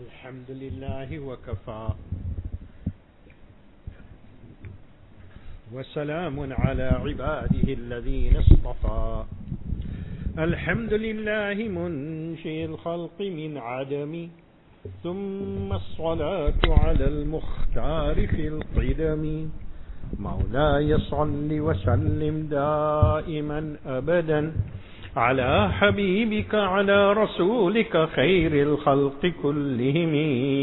الحمد لله وكفى وسلام على عباده الذين اصطفى. الحمد لله منشئ الخلق من عدم، ثم الصلاة على المختار في القدم. مولاي صل وسلم دائما أبدا على حبيبك على رسولك خير الخلق كلهم.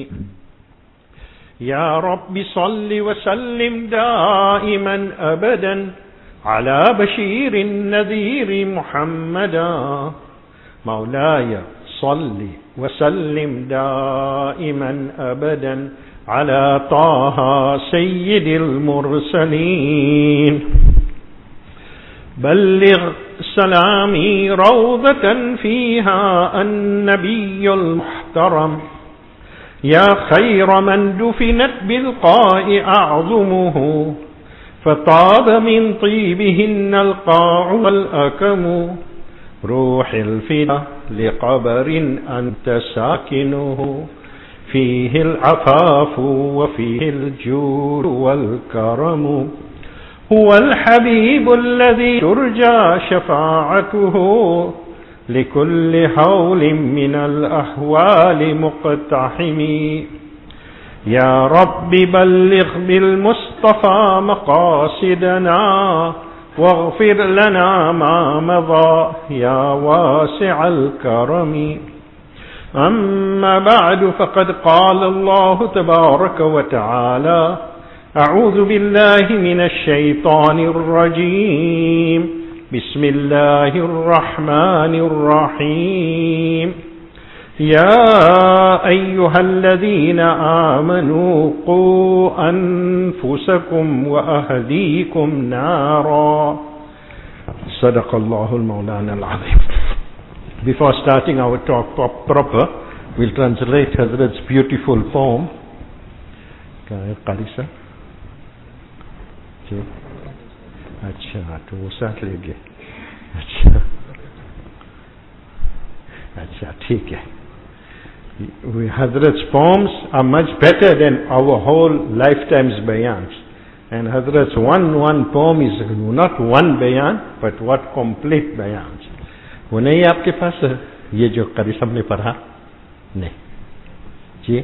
يا رب صل وسلم دائما أبدا على بشير النذير محمدا. مولاي صل وسلم دائما أبدا على طه سيد المرسلين. بلغ سلامي روضة فيها النبي المحترم، يا خير من دفنت بالقاء أعظمه، فطاب من طيبهن القاع والأكم. روح الفدا لقبر أنت ساكنه، فيه العفاف وفيه الجود والكرم. هو الحبيب الذي ترجى شفاعته لكل حول من الأحوال مقتحم. يا رب بلغ بالمصطفى مقاصدنا، واغفر لنا ما مضى يا واسع الكرم. أما بعد، فقد قال الله تبارك وتعالى: أعوذ بالله من الشيطان الرجيم، بسم الله الرحمن الرحيم. يا أيها الذين آمنوا قوا أنفسكم وأهليكم نارا. صدق الله المولانا العظيم. Before starting our talk proper, we'll translate Hazrat's beautiful poem. Qari sir? اچھا تو وہ ساتھ لے گئے. اچھا ٹھیک ہے. Hazrat's poems are much better than our whole lifetime's bayans. And Hazrat's one poem is not one bayan, but what complete bayans. وہ نہیں آپ کے پاس یہ جو قاری صاحب نے پڑھا؟ نہیں جی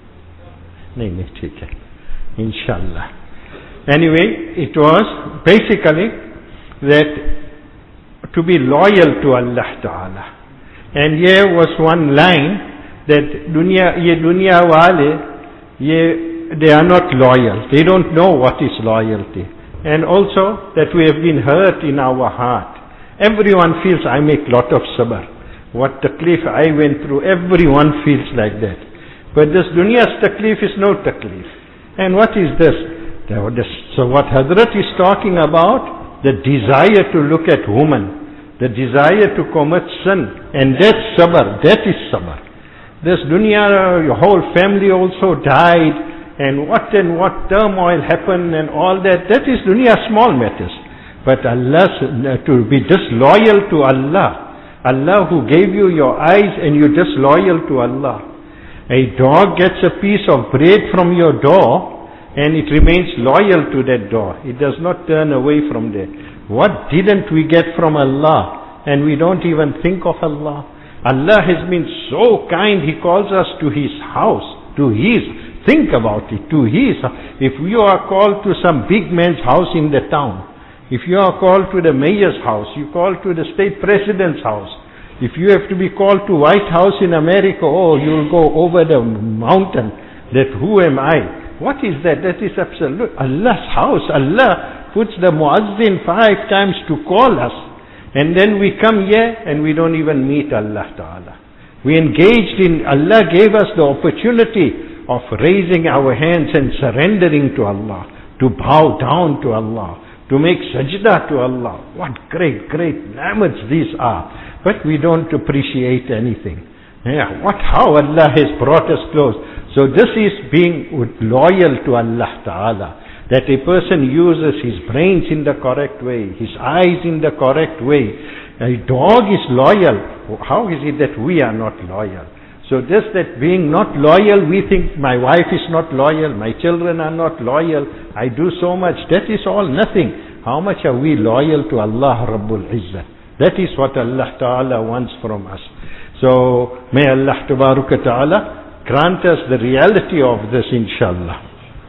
نہیں ٹھیک ہے انشاءاللہ. Anyway, it was basically that to be loyal to Allah Ta'ala. And here was one line that ye dunya wale, they are not loyal. They don't know what is loyalty. And also that we have been hurt in our heart. Everyone feels, I make lot of sabr. What taklif I went through, everyone feels like that. But this dunya's taklif is no taklif. And what is this? So what Hazrat is talking about, the desire to look at woman, the desire to commit sin, and that's sabr, that is sabr. This dunya, your whole family also died, and what turmoil happened and all that, that is dunya small matters. But Allah, to be disloyal to Allah who gave you your eyes and you're disloyal to Allah. A dog gets a piece of bread from your door, and it remains loyal to that door. It does not turn away from there. What didn't we get from Allah? And we don't even think of Allah. Allah has been so kind, He calls us to His house, think about it, to His. If you are called to some big man's house in the town, if you are called to the mayor's house, you call to the state president's house, if you have to be called to White House in America, you'll go over the mountain, that who am I? What is that? That is absolute. Allah's house. Allah puts the muazzin 5 times to call us. And then we come here and we don't even meet Allah Ta'ala. We engaged in, Allah gave us the opportunity of raising our hands and surrendering to Allah, to bow down to Allah, to make sajda to Allah. What great ni'mats these are. But we don't appreciate anything. How Allah has brought us close. So this is being loyal to Allah Ta'ala. That a person uses his brains in the correct way, his eyes in the correct way. A dog is loyal. How is it that we are not loyal? So just that being not loyal, we think my wife is not loyal, my children are not loyal, I do so much, that is all nothing. How much are we loyal to Allah Rabbul Izzah? That is what Allah Ta'ala wants from us. So may Allah Tabaraka Ta'ala grant us the reality of this, inshallah.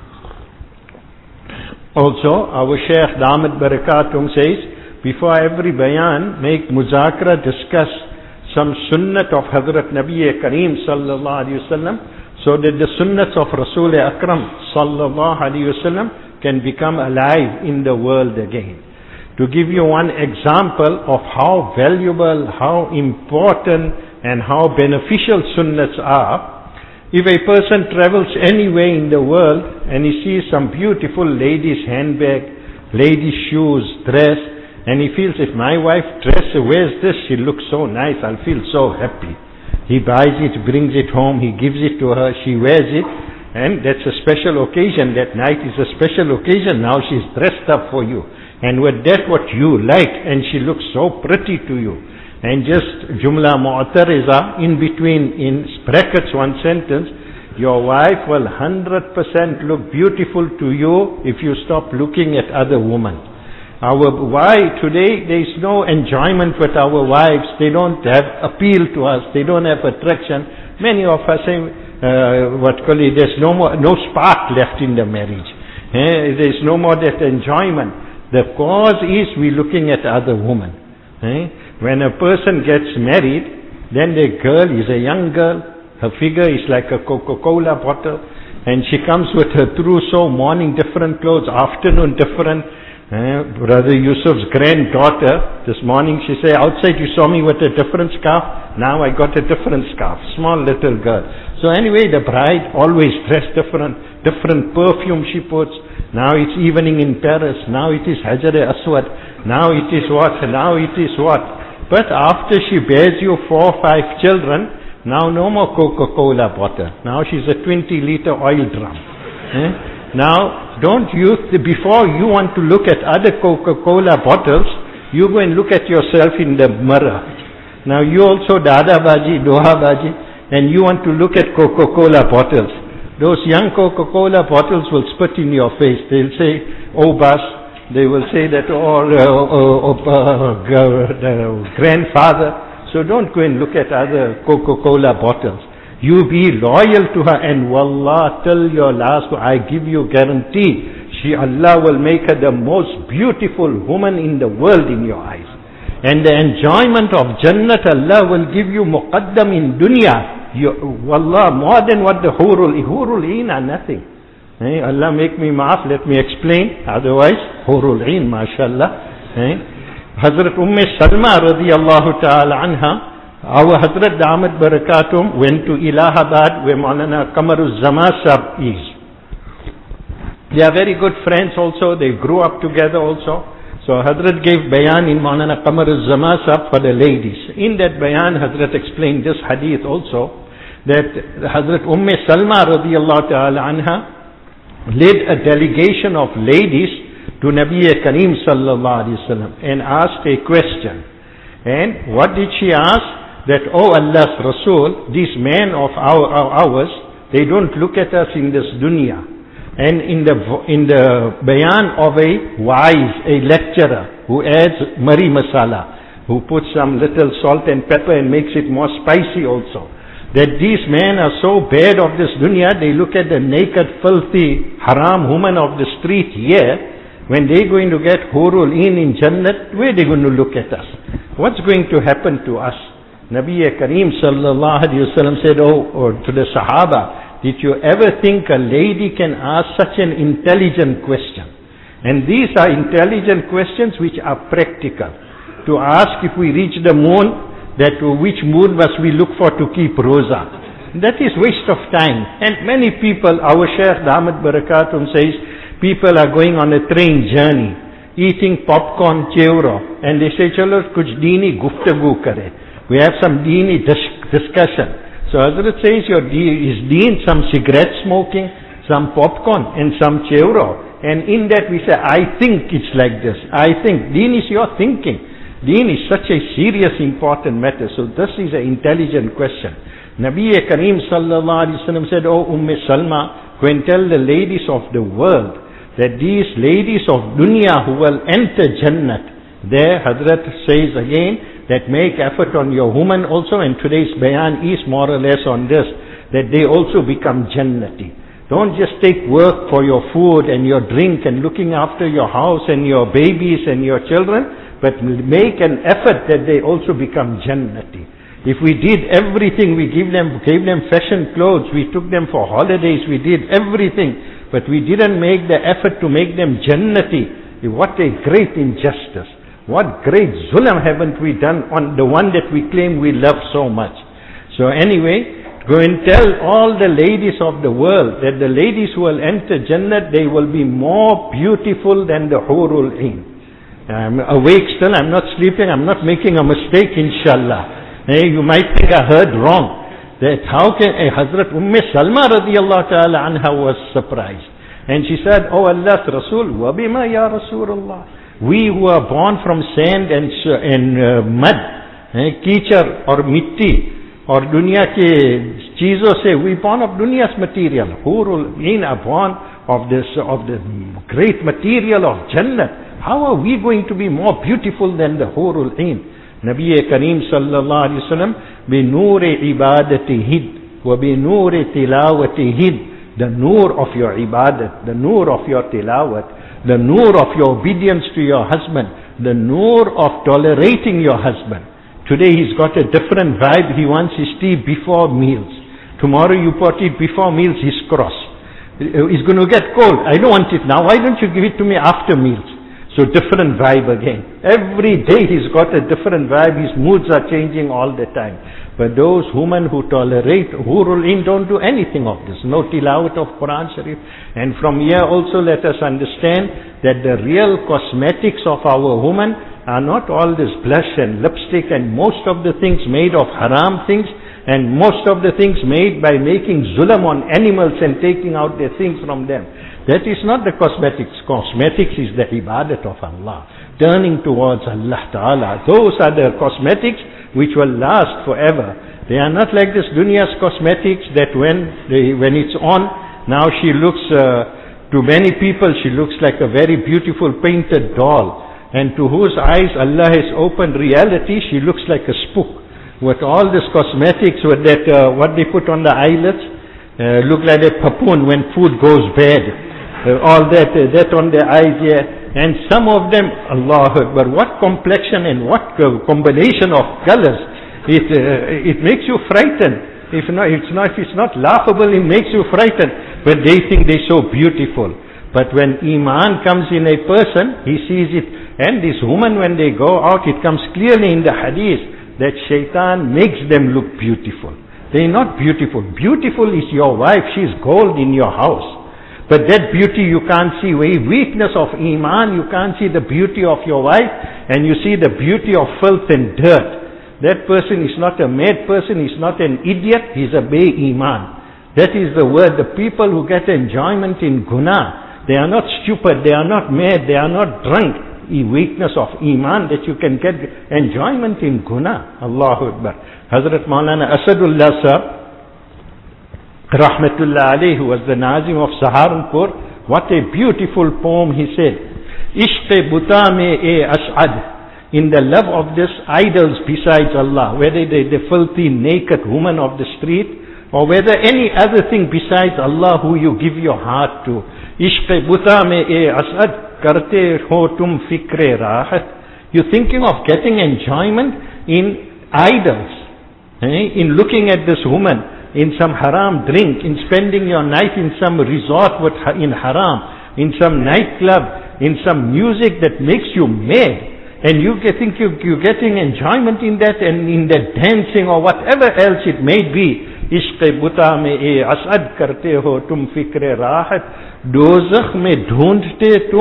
Also, our Shaykh Damat Barakatum says, before every bayan, make muzakara, discuss some sunnat of Hazrat Nabi Kareem sallallahu alayhi wasallam, so that the sunnats of Rasul Akram sallallahu alayhi wasallam can become alive in the world again. To give you one example of how valuable, how important and how beneficial sunnats are, if a person travels anywhere in the world and he sees some beautiful lady's handbag, lady's shoes, dress, and he feels, if my wife wears this, she looks so nice, I'll feel so happy. He buys it, brings it home, he gives it to her, she wears it, and that's a special occasion. That night is a special occasion. Now she's dressed up for you. And with that what you like, and she looks so pretty to you. And just jumla mu'tariza, in between, in brackets, one sentence, your wife will 100% look beautiful to you if you stop looking at other women. Why today there is no enjoyment with our wives, they don't have appeal to us, they don't have attraction. Many of us say, there's no spark left in the marriage. There's no more that enjoyment. The cause is we're looking at other women. When a person gets married, then the girl is a young girl, her figure is like a Coca-Cola bottle, and she comes with her trousseau, morning different clothes, afternoon different. Brother Yusuf's granddaughter, this morning she said, outside you saw me with a different scarf, now I got a different scarf, small little girl. So anyway, the bride always dressed different perfume she puts. Now it's evening in Paris, now it is Hajar-e-Aswad, now it is what, now it is what. But after she bears you 4 or 5 children, now no more Coca-Cola bottle, now she's a 20-liter oil drum. Now, don't you, before you want to look at other Coca-Cola bottles, you go and look at yourself in the mirror. Now you also Dada Baji, Doha Baji, and you want to look at Coca-Cola bottles. Those young Coca-Cola bottles will spit in your face. They'll say, oh bus, they will say that, grandfather. So don't go and look at other Coca-Cola bottles. You be loyal to her, and wallah, till your last, I give you guarantee, Allah will make her the most beautiful woman in the world in your eyes. And the enjoyment of Jannat, Allah will give you muqaddam in dunya. Wallah, more than what the hurul in are nothing. Allah make me maaf, let me explain. Otherwise, hurul in, mashallah. Hazrat Salma radiyallahu ta'ala anha, our Hazrat Damat Barakatum went to Allahabad where Maulana Qamaruz-Zaman Sahib is. They are very good friends also, they grew up together also. So Hazrat gave bayan in Maulana Qamaruz-Zaman Sahib for the ladies. In that bayan, Hazrat explained this hadith also, that Hazrat Salma radiyallahu ta'ala anha led a delegation of ladies to Nabi Kareem sallallahu alayhi wasallam and asked a question. And what did she ask? That, oh Allah's Rasul, these men of ours, they don't look at us in this dunya. And in the bayan of a wise, a lecturer who adds mari masala, who puts some little salt and pepper and makes it more spicy also, that these men are so bad of this dunya, they look at the naked, filthy, haram woman of the street here. When they're going to get hurul in Jannat, where are they going to look at us? What's going to happen to us? Nabi Kareem sallallahu alayhi wa sallam said, or to the Sahaba, did you ever think a lady can ask such an intelligent question? And these are intelligent questions which are practical. To ask if we reach the moon, that which moon must we look for to keep roza? That is waste of time. And many people, our Shaykh Damat Barakatum says, people are going on a train journey, eating popcorn, chevro, and they say, chalo kuch deeni guftagu kare. We have some deeni discussion. So Hazrat says, is deen some cigarette smoking, some popcorn and some chevro. And in that we say, I think it's like this. I think. Deen is your thinking. Deen is such a serious, important matter. So this is an intelligent question. Nabi Kareem sallallahu alaihi wasallam said, "O Salma, go and tell the ladies of the world that these ladies of dunya who will enter Jannat." There Hazrat says again that make effort on your woman also, and today's bayan is more or less on this, that they also become Jannati. Don't just take work for your food and your drink and looking after your house and your babies and your children, but make an effort that they also become Jannati. If we did everything, we gave them fashion clothes, we took them for holidays, we did everything, but we didn't make the effort to make them Jannati. What a great injustice. What great zulm haven't we done on the one that we claim we love so much. So anyway, go and tell all the ladies of the world that the ladies who will enter Jannat, they will be more beautiful than the Hurul Ain. I'm awake still, I'm not sleeping, I'm not making a mistake, inshallah. Hey, you might think I heard wrong. That how can Hazrat Salma radiallahu ta'ala anha was surprised. And she said, "Oh Allah's Rasul, wabima ya Rasulullah. We who are born from sand and mud, कीचड़ or mitti, or dunya ke cheezon se, we born of dunya's material. Hurul Ain are born of the great material of Jannat. How are we going to be more beautiful than the Hurul Ain?" Nabi Kareem sallallahu alaihi wasallam, بِنُورِ عِبَادَتِهِدْ وَبِنُورِ تِلَاوَتِهِدْ, the nur of your ibadat, the nur of your tilawat, the nur of your obedience to your husband, the nur of tolerating your husband. Today he's got a different vibe. He wants his tea before meals. Tomorrow you put it before meals, he's cross. It's going to get cold. I don't want it now. Why don't you give it to me after meals? So different vibe again. Every day he's got a different vibe. His moods are changing all the time. But those women who tolerate Hurul Ain don't do anything of this. No tilawat of Quran Sharif. And from here also let us understand that the real cosmetics of our women are not all this blush and lipstick and most of the things made of haram things, and most of the things made by making zulm on animals and taking out their things from them. That is not the cosmetics. Cosmetics is the ibadat of Allah, turning towards Allah Ta'ala. Those are the cosmetics which will last forever. They are not like this dunya's cosmetics that when it's on, now she looks, to many people she looks like a very beautiful painted doll. And to whose eyes Allah has opened reality, she looks like a spook. With all this cosmetics, with that, what they put on the eyelids, look like a papoon when food goes bad. All that on the eyes here, and some of them, Allah Akbar, what complexion and what combination of colors! It makes you frightened. If it's not laughable, it makes you frightened. But they think they're so beautiful. But when Iman comes in a person, he sees it. And this woman, when they go out, it comes clearly in the hadith that shaitan makes them look beautiful. They're not beautiful. Beautiful is your wife. She's gold in your house. But that beauty you can't see. Weakness of Iman, you can't see the beauty of your wife, and you see the beauty of filth and dirt. That person is not a mad person, he's not an idiot, he's a Iman. That is the word. The people who get enjoyment in guna, they are not stupid, they are not mad, they are not drunk. Weakness of Iman, that you can get enjoyment in guna. Allahu Akbar. Hazrat Maulana Asadullah Sahab, Rahmatullah alayhi, who was the Nazim of Saharanpur, what a beautiful poem he said. Ishq buta mein e ash'ad, in the love of this idols besides Allah, whether the filthy naked woman of the street, or whether any other thing besides Allah who you give your heart to. Ishq buta mein e ash'ad, karte ho tum fikre rahat. You're thinking of getting enjoyment in idols, in looking at this woman, in some haram drink, in spending your night in some resort in haram, in some nightclub, in some music that makes you mad, and you think you're getting enjoyment in that, and in that dancing or whatever else it may be. Ishq buta mein e asad karte ho tum fikre rahat, dozakh mein dhoondte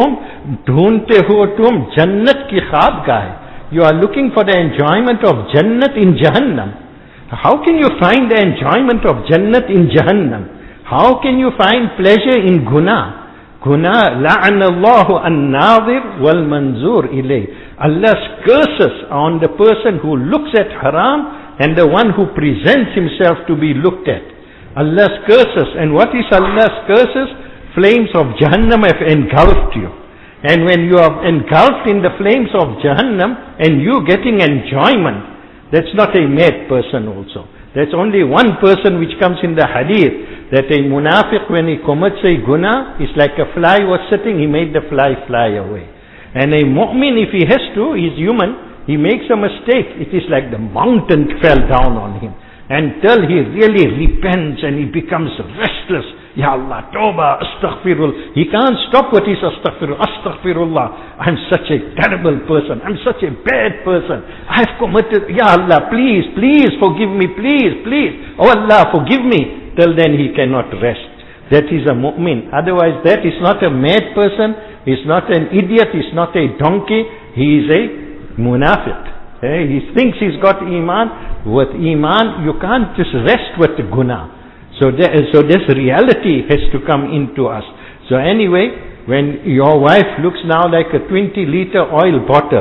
ho tum jannat ki khabgah. You are looking for the enjoyment of Jannat in Jahannam. How can you find the enjoyment of Jannat in Jahannam? How can you find pleasure in guna? Guna, la'anallahu an-nazir wal-manzur ilay. Allah's curses on the person who looks at haram and the one who presents himself to be looked at. Allah's curses. And what is Allah's curses? Flames of Jahannam have engulfed you. And when you are engulfed in the flames of Jahannam and you getting enjoyment, that's not a mad person also. That's only one person which comes in the hadith, that a munafiq, when he commits a guna, is like a fly was sitting, he made the fly fly away. And a mu'min, if he has to, he's human, he makes a mistake, it is like the mountain fell down on him. Until he really repents and he becomes restless. Ya Allah, Tawbah, Astaghfirullah. He can't stop what is Astaghfirullah. Astaghfirullah. I'm such a terrible person. I'm such a bad person. I've committed, Ya Allah, please, please forgive me, please, please. Oh Allah, forgive me. Till then he cannot rest. That is a mu'min. Otherwise that is not a mad person. He's not an idiot. He's not a donkey. He is a munafiq. He thinks he's got iman. With iman, you can't just rest with the guna. So this reality has to come into us. So anyway, when your wife looks now like a 20-liter oil bottle,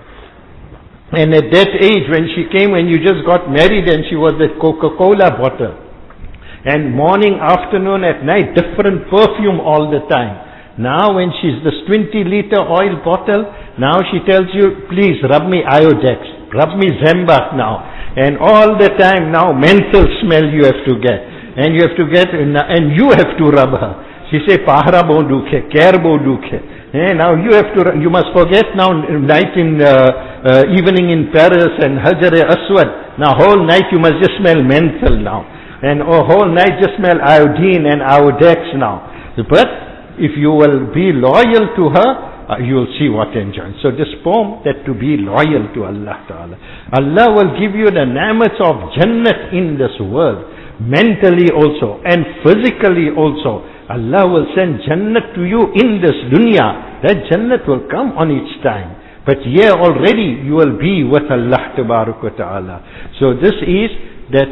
and at that age when she came, when you just got married, and she was a Coca-Cola bottle, and morning, afternoon, at night, different perfume all the time. Now when she's this 20-liter oil bottle, now she tells you, please rub me Iodex, rub me Zembac now. And all the time now menthol smell you have to get. And you have to get, and you have to rub her. She say, Pahra bo dukhe, care bo dukhe. Now you have to, you must forget now night in, evening in Paris and Hajar-e-Aswad. Now whole night you must just smell menthol now. And whole night just smell iodine and Iodex now. But if you will be loyal to her, you will see what enjoy. So this poem, that to be loyal to Allah Ta'ala. Allah will give you the ni'mats of Jannat in this world, mentally also and physically also. Allah will send Jannat to you in this dunya. That Jannat will come on its time. But here already you will be with Allah Ta'ala. So this is that,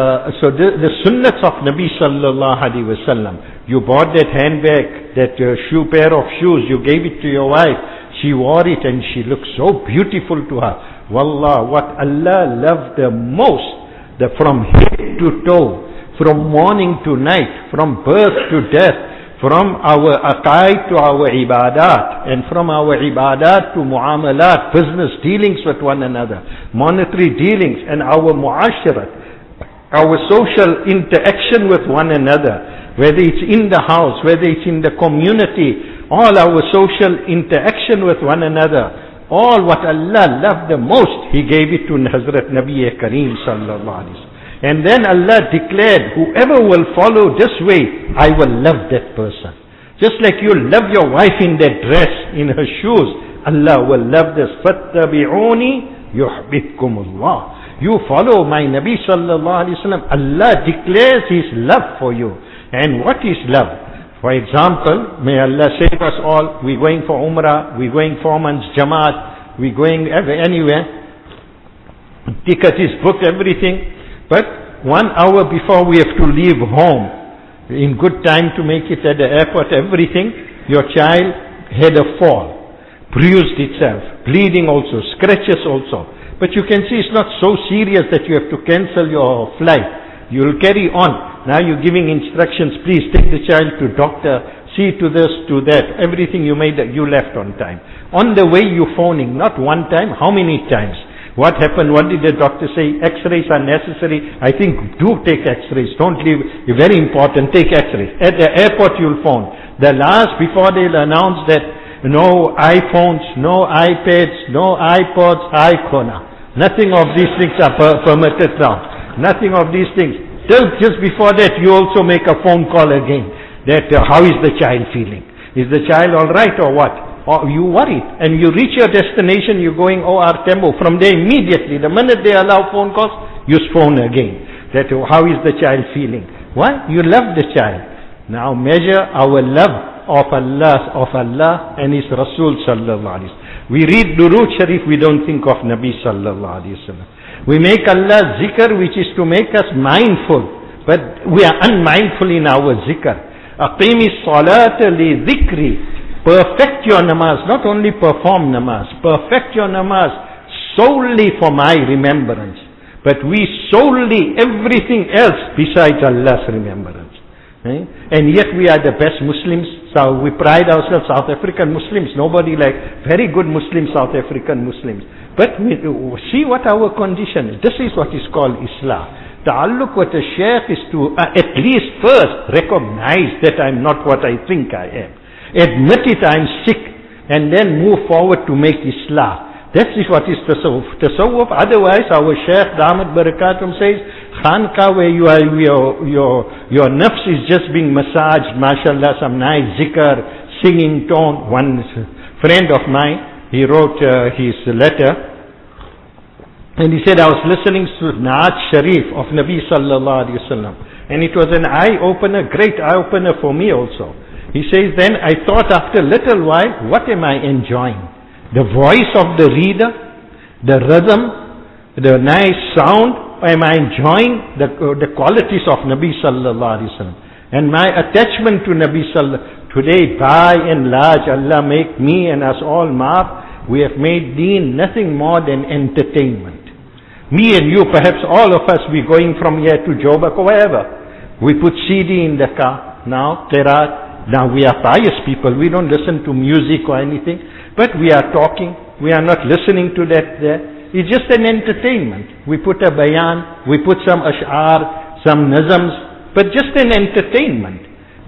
the sunnats of Nabi Sallallahu Alaihi Wasallam. You bought that handbag, that pair of shoes, you gave it to your wife. She wore it and she looked so beautiful to her. Wallah, what Allah loved the most, from head to toe, from morning to night, from birth to death, from our aqaid to our ibadat, and from our ibadat to muamalat, business dealings with one another, monetary dealings, and our muasharat, our social interaction with one another, whether it's in the house, whether it's in the community, all our social interaction with one another, all what Allah loved the most, He gave it to Hazrat Nabi Kareem Sallallahu Alaihi Wasallam. And then Allah declared, whoever will follow this way, I will love that person. Just like you love your wife in that dress, in her shoes, Allah will love this. فَاتَّبِعُونِ يُحْبِبْكُمُ اللَّهِ. You follow my Nabi Sallallahu Alaihi Wasallam, Allah declares His love for you. And what is love? For example, may Allah save us all, we're going for Umrah, we're going 4 months Jamaat, we're going anywhere, ticket is booked, everything, but 1 hour before we have to leave home, in good time to make it at the airport, everything, your child had a fall, bruised itself, bleeding also, scratches also. But you can see it's not so serious that you have to cancel your flight. You will carry on. Now you're giving instructions, please take the child to doctor, see to this, to that, everything you made, you left on time. On the way you phoning, not one time, how many times? What happened? What did the doctor say? X-rays are necessary. I think do take X-rays. Don't leave. Very important. Take X-rays. At the airport you'll phone. The last, before they'll announce that no iPhones, no iPads, no iPods, iCona. Nothing of these things are permitted now. Nothing of these things. Till just before that you also make a phone call again. That how is the child feeling? Is the child alright or what? Or you worry. And you reach your destination, you're going OR Tembo. From there immediately, the minute they allow phone calls, you phone again. That how is the child feeling? Why? You love the child. Now measure our love of Allah and His Rasul Sallallahu Alaihi Wasallam. We read Durood Sharif, we don't think of Nabi Sallallahu Alaihi Wasallam. We make Allah zikr, which is to make us mindful, but we are unmindful in our zikr. Aqimi salata li dhikri. Perfect your namaz, not only perform namaz, perfect your namaz solely for my remembrance. But we solely everything else besides Allah's remembrance. And yet we are the best Muslims. So we pride ourselves, South African Muslims. Nobody like very good Muslims, South African Muslims. But we see what our condition is. This is what is called Islah. Ta'alluq with the Shaykh is to at least first recognize that I'm not what I think I am. Admit it, I'm sick. And then move forward to make Islah. That is what is tasawwuf. Tasawwuf, otherwise our Shaykh Damat Barakatum says, Khanka where you are, your nafs is just being massaged, mashallah, some nice zikr, singing tone. One friend of mine, he wrote his letter, and he said, I was listening to Naat Sharif of Nabi Sallallahu Alaihi Wasallam, and it was an eye-opener, great eye-opener for me also. He says, then I thought after a little while, what am I enjoying? The voice of the reader, the rhythm, the nice sound, am I enjoying the qualities of Nabi Sallallahu Alaihi Wasallam? And my attachment to Nabi Sallallahu. Today, by and large, Allah make me and us all maaf, we have made deen nothing more than entertainment. Me and you, perhaps all of us, we going from here to Joburg or wherever. We put CD in the car, now, Qiraat. Now we are pious people, we don't listen to music or anything, but we are talking, we are not listening to that there. It's just an entertainment. We put a bayan, we put some ash'ar, some nizams, but just an entertainment.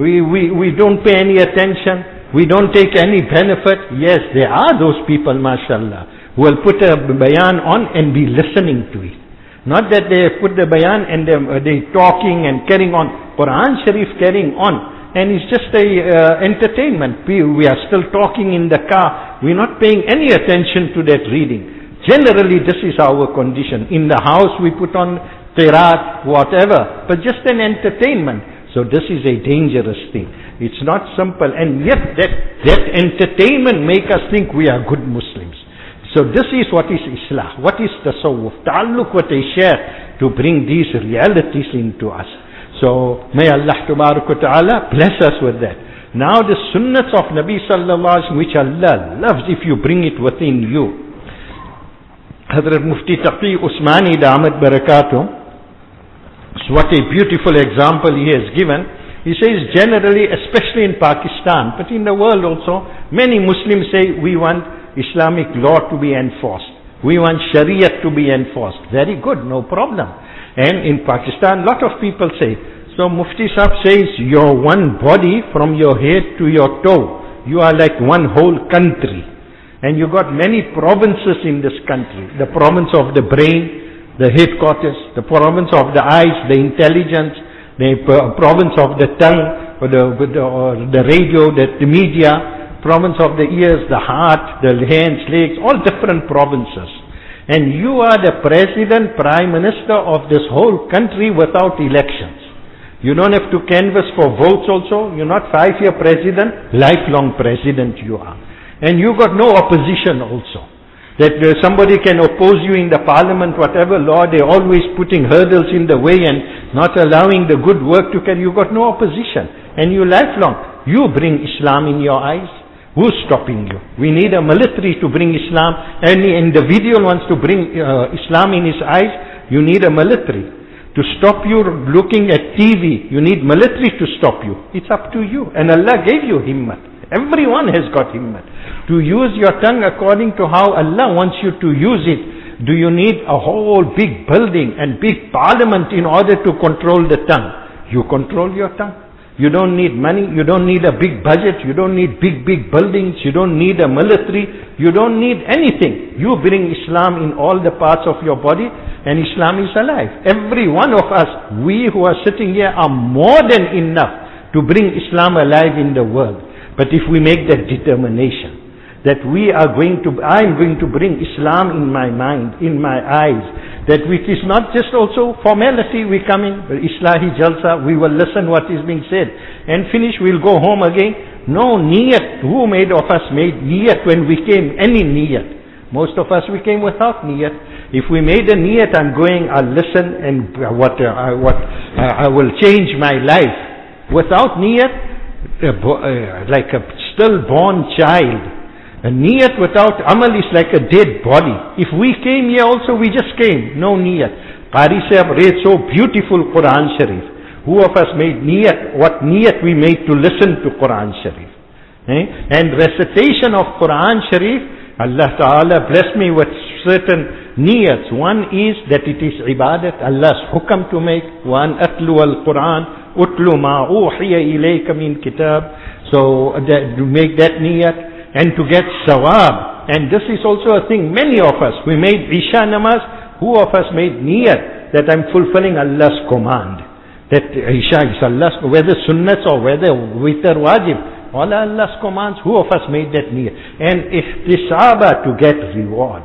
We don't pay any attention, we don't take any benefit. Yes, there are those people, mashallah, who will put a bayan on and be listening to it. Not that they put the bayan and they talking and carrying on. Quran Sharif carrying on. And it's just a entertainment. We are still talking in the car. We're not paying any attention to that reading. Generally, this is our condition. In the house, we put on qiraat, whatever, but just an entertainment. So this is a dangerous thing. It's not simple. And yet, that entertainment make us think we are good Muslims. So this is what is Islah. What is tasawwuf? Ta'alluq with a shaykh to bring these realities into us. So may Allah Ta'ala bless us with that. Now the sunnahs of Nabi Sallallahu Alaihi Wasallam, which Allah loves if you bring it within you. Hazrat Mufti Taqi Usmani Damat Barakatum, what a beautiful example he has given. He says generally, especially in Pakistan, but in the world also, many Muslims say we want Islamic law to be enforced. We want Shariat to be enforced. Very good, no problem. And in Pakistan, lot of people say, so Mufti Sahib says, you're one body from your head to your toe. You are like one whole country. And you got many provinces in this country. The province of the brain, the headquarters, the province of the eyes, the intelligence, the province of the tongue, or the radio, the media, province of the ears, the heart, the hands, legs, all different provinces. And you are the president, prime minister of this whole country without elections. You don't have to canvass for votes also. You're not 5-year president, lifelong president you are. And you got no opposition also. That somebody can oppose you in the parliament, whatever law, they're always putting hurdles in the way and not allowing the good work to carry. You got no opposition. And you lifelong. You bring Islam in your eyes. Who's stopping you? We need a military to bring Islam. Any individual wants to bring Islam in his eyes, you need a military. To stop you looking at TV, you need military to stop you. It's up to you. And Allah gave you himmat. Everyone has got himmat. To use your tongue according to how Allah wants you to use it. Do you need a whole big building and big parliament in order to control the tongue? You control your tongue. You don't need money, you don't need a big budget, you don't need big buildings, you don't need a military, you don't need anything. You bring Islam in all the parts of your body and Islam is alive. Every one of us, we who are sitting here are more than enough to bring Islam alive in the world. But if we make that determination, that I'm going to bring Islam in my mind, in my eyes, that which is not just also formality, we come in, Islahi Jalsa, we will listen what is being said, and finish, we'll go home again. No niyat. Who made of us made niyat when we came? Any niyat. Most of us, we came without niyat. If we made a niyat, I'll listen and I will change my life. Without niyat, like a stillborn child, a niyat without amal is like a dead body. If we came here also, we just came, no niyat. Qari Sahib read so beautiful Quran Sharif. Who of us made niyat? What niyat we made to listen to Quran Sharif? And recitation of Quran Sharif, Allah Ta'ala bless me with certain niyats. One is that it is ibadat, Allah's hukam to make. One atlu al-Quran, utlu ma uhiya ilayka min kitab. So to make that niyat and to get sawab. And this is also a thing, many of us, we made Isha namaz. Who of us made niyat that I'm fulfilling Allah's command? That Isha is Allah's, whether sunnats or whether witr wajib, all Allah's commands. Who of us made that niyyah? And ihtisaba, to get reward.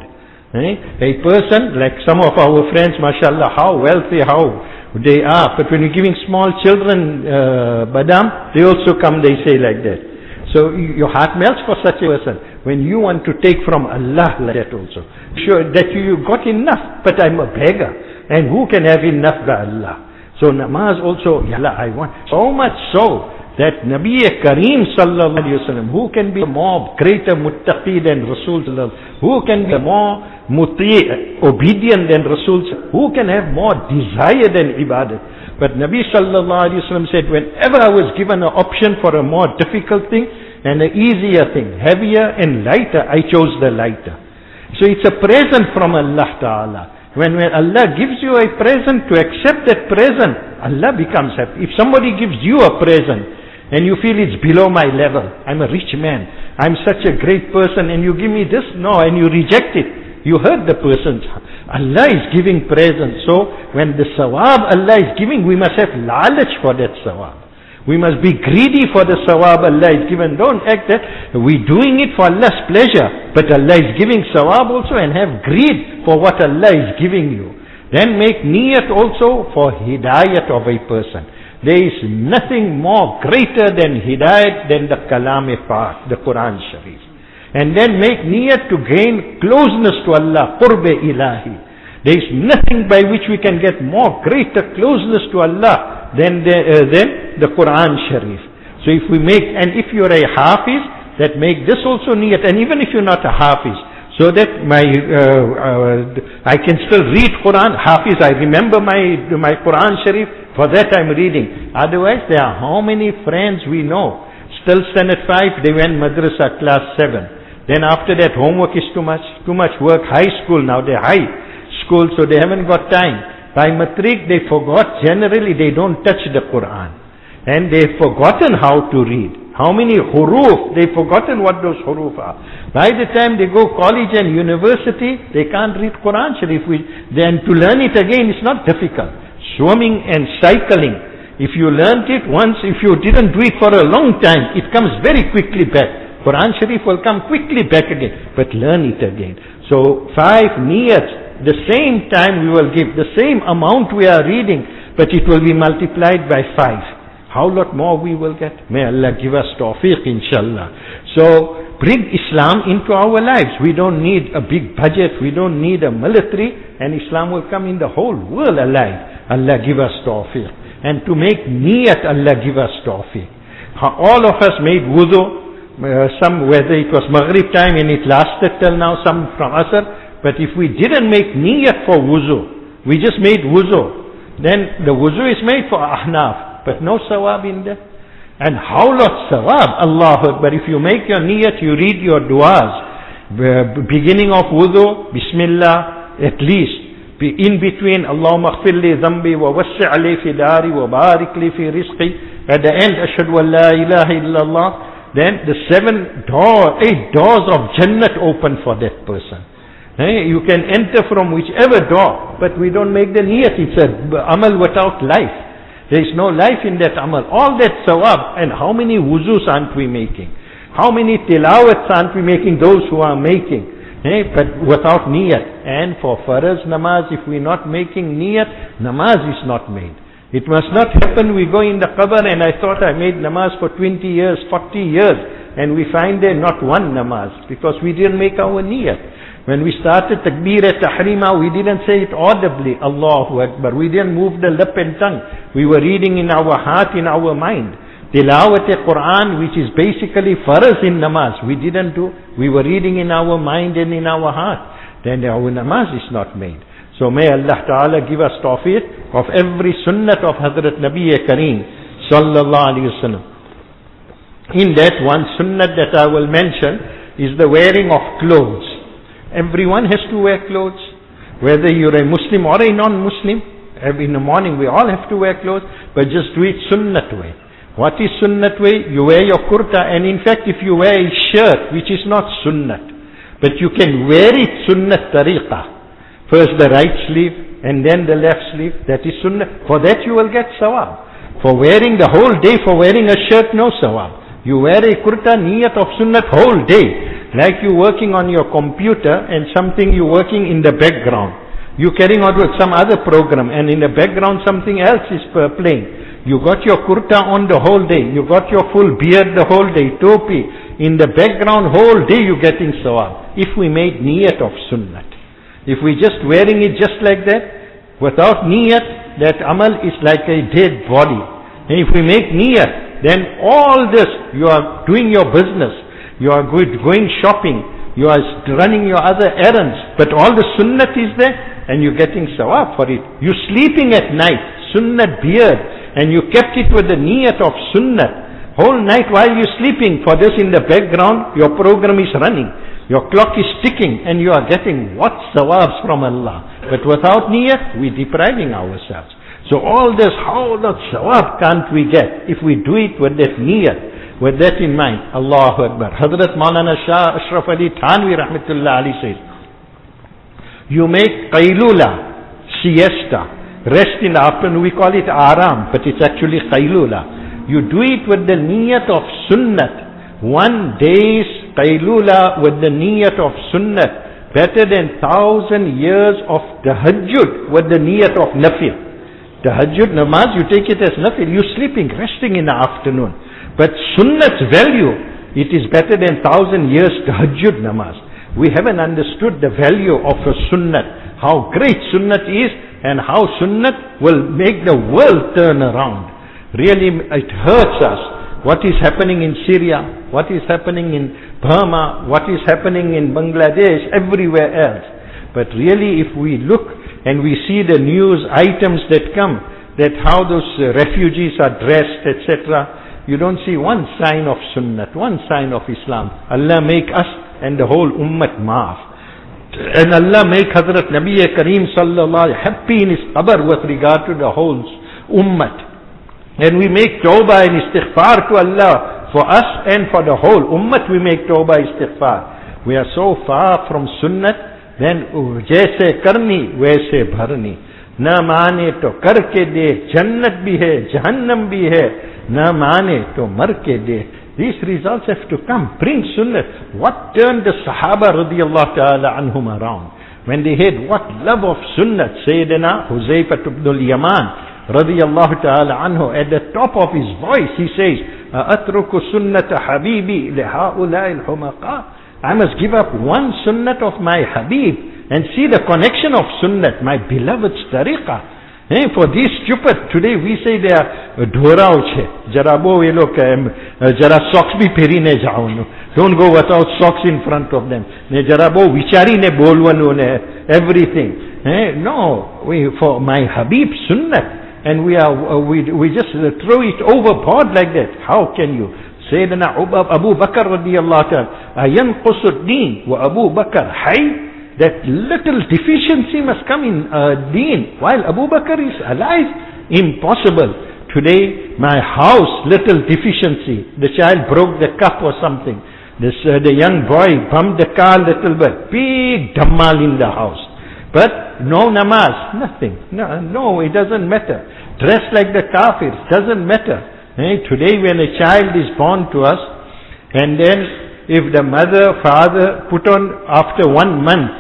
A person, like some of our friends, mashallah, how wealthy, how they are, but when you're giving small children badam, they also come, they say like that. So your heart melts for such a person. When you want to take from Allah like that also. Sure, that you got enough, but I'm a beggar. And who can have enough by Allah? So namaz also, yalla, I want. So much so that Nabi Kareem sallallahu alayhi wa sallam, who can be more greater muttaqi than Rasul sallallahu, who can be more obedient than Rasul, who can have more desire than ibadat. But Nabi sallallahu alayhi wa sallam said, whenever I was given an option for a more difficult thing and an easier thing, heavier and lighter, I chose the lighter. So it's a present from Allah Ta'ala. When Allah gives you a present, to accept that present, Allah becomes happy. If somebody gives you a present and you feel it's below my level, I'm a rich man, I'm such a great person, and you give me this, no, and you reject it, you hurt the person. Allah is giving present. So when the sawab Allah is giving, we must have lalach for that sawab. We must be greedy for the sawab Allah is given. Don't act that we're doing it for Allah's pleasure, but Allah is giving sawab also, and have greed for what Allah is giving you. Then make niyat also for hidayat of a person. There is nothing more greater than hidayat than the Kalam-e-Pak, the Quran Sharif. And then make niyat to gain closeness to Allah, qurb-e ilahi. There is nothing by which we can get more greater closeness to Allah than the Quran Sharif. So if we make, and if you're a Hafiz, that make this also niyat, and even if you're not a Hafiz, so that I can still read Quran, Hafiz, I remember my Quran Sharif, for that I'm reading. Otherwise, there are how many friends we know, still Standard 5, they went Madrasa class 7. Then after that, homework is too much work, high school now, they're high school, so they haven't got time. By matric, they forgot, generally they don't touch the Quran. And they've forgotten how to read. How many huruf, they've forgotten what those huruf are. By the time they go college and university, they can't read Quran Sharif. Then to learn it again is not difficult. Swimming and cycling, if you learned it once, if you didn't do it for a long time, it comes very quickly back. Quran Sharif will come quickly back again, but learn it again. So 5 niyats, the same time we will give, the same amount we are reading, but it will be multiplied by 5. How lot more we will get? May Allah give us tawfiq, inshallah. So bring Islam into our lives. We don't need a big budget, we don't need a military, and Islam will come in the whole world alive. Allah give us tawfiq. And to make niyat, Allah give us tawfiq. All of us made wudu, some whether it was Maghrib time and it lasted till now, some from Asr. But if we didn't make niyat for wuzu, we just made wuzu, then the wuzu is made for ahnaf, but no sawab in there. And how lot sawab, Allahu Akbar. If you make your niyat, you read your du'as, beginning of wudu, Bismillah, at least. In between, Allahumma aghfir li dhanbi wa wassi' li fi dari wa barik li fi rizqi. At the end, ashhadu an la ilaha illallah. Then the 8 doors of Jannat open for that person. You can enter from whichever door, but we don't make the niyat. It's an amal without life. There is no life in that amal. All that sawab, and how many wuzus aren't we making? How many tilawats aren't we making, those who are making? But without niyat. And for faraz namaz, if we're not making niyat, namaz is not made. It must not happen we go in the qabr and I thought I made namaz for 20 years, 40 years, and we find there not one namaz, because we didn't make our niyat. When we started Takbir Tahrima, we didn't say it audibly, Allahu Akbar. We didn't move the lip and tongue. We were reading in our heart, in our mind. Tilawat Quran, which is basically faraz in namaz, we didn't do. We were reading in our mind and in our heart. Then our namaz is not made. So may Allah Ta'ala give us tawfiq of every sunnat of Hazrat Nabi Kareem Sallallahu Alaihi Wasallam. In that, one sunnat that I will mention is the wearing of clothes. Everyone has to wear clothes, whether you're a Muslim or a non-Muslim. In the morning we all have to wear clothes, but just do it sunnat way. What is sunnat way? You wear your kurta, and in fact if you wear a shirt which is not sunnat, but you can wear it sunnat tariqah. First the right sleeve and then the left sleeve, that is sunnah. For that you will get sawab. For wearing the whole day, for wearing a shirt, no sawab. You wear a kurta, niyat of sunnat whole day. Like you working on your computer and something you working in the background. You carrying on with some other program and in the background something else is playing. You got your kurta on the whole day. You got your full beard the whole day, topi. In the background whole day you getting sawab. If we made niyat of sunnat. If we just wearing it just like that, without niyat, that amal is like a dead body. And if we make niyat, then all this, you are doing your business, you are going shopping, you are running your other errands, but all the sunnat is there, and you're getting sawab for it. You're sleeping at night, sunnat beard, and you kept it with the niyat of sunnat. Whole night while you're sleeping, for this in the background, your program is running. Your clock is ticking and you are getting what sawabs from Allah. But without niyat, we're depriving ourselves. So all this, how much sawab can't we get if we do it with that niyat, with that in mind? Allahu Akbar. Hazrat Maulana Shah Ashraf Ali Thanvi Rahmatullah Ali says, you make qaylula, siesta, rest in the afternoon. We call it aram, but it's actually qaylula. You do it with the niyat of sunnat. 1 day's qaylula with the niyat of sunnat, better than 1,000 years of tahajjud with the niyat of nafil. Tahajjud namaz, you take it as nafil, you're sleeping, resting in the afternoon. But sunnat's value, it is better than 1,000 years tahajjud namaz. We haven't understood the value of a sunnat, how great sunnat is and how sunnat will make the world turn around. Really, it hurts us. What is happening in Syria, what is happening in Burma, what is happening in Bangladesh, everywhere else. But really if we look and we see the news items that come, that how those refugees are dressed, etc., you don't see one sign of sunnat, one sign of Islam. Allah make us and the whole ummah maaf. And Allah make Hazrat Nabi Kareem sallallahu alaihi happy in his qabr with regard to the whole ummah. And we make tawbah and istighfar to Allah for us and for the whole ummah. We make tawbah istighfar. We are so far from sunnat, then jaise karni waise bharni. Na maane to karke de, jannat bhi hai, jahannam bhi hai. Na maane to mar ke de. These results have to come. Bring sunnat. What turned the Sahaba radiyallahu ta'ala anhum around? When they had what love of sunnat. Sayyidina Huzaifa ibn al-Yaman radiyallahu ta'ala anhu, at the top of his voice he says, atruku sunnata habibi lihaulai al-humaqa. I must give up one sunnat of my Habib and see the connection of sunnat, my beloved's tariqah. For these stupid, today we say they are dhorao che, jara bo ye log jara socks bhi pheri ne jaunu. Don't go without socks in front of them. Ne jara bo vichari ne bolwanu ne everything. No, for my Habib sunnat. And we just throw it overboard like that. How can you? Sayyidina Abu Bakr radiyallahu ta'ala, ayanqusu ad-deen wa Abu Bakr hayy. That little deficiency must come in deen while Abu Bakr is alive. Impossible. Today, my house, little deficiency. The child broke the cup or something. The young boy bumped the car a little bit. Big dhammal in the house. But no namaz, nothing. No, it doesn't matter. Dress like the kafirs, doesn't matter. Today when a child is born to us, and then if the mother, father put on after 1 month,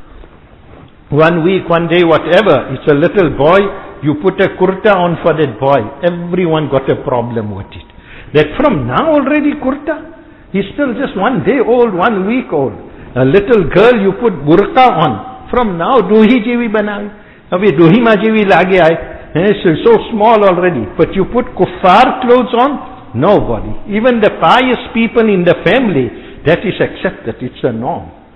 1 week, 1 day, whatever, it's a little boy, you put a kurta on for that boy. Everyone got a problem with it. That from now already kurta? He's still just 1 day old, 1 week old. A little girl you put burqa on. From now, dohi jeevi banavi. Abhi dohi ma jeevi lage aaye. So small already. But you put kuffar clothes on? Nobody. Even the pious people in the family, that is accepted. It's a norm.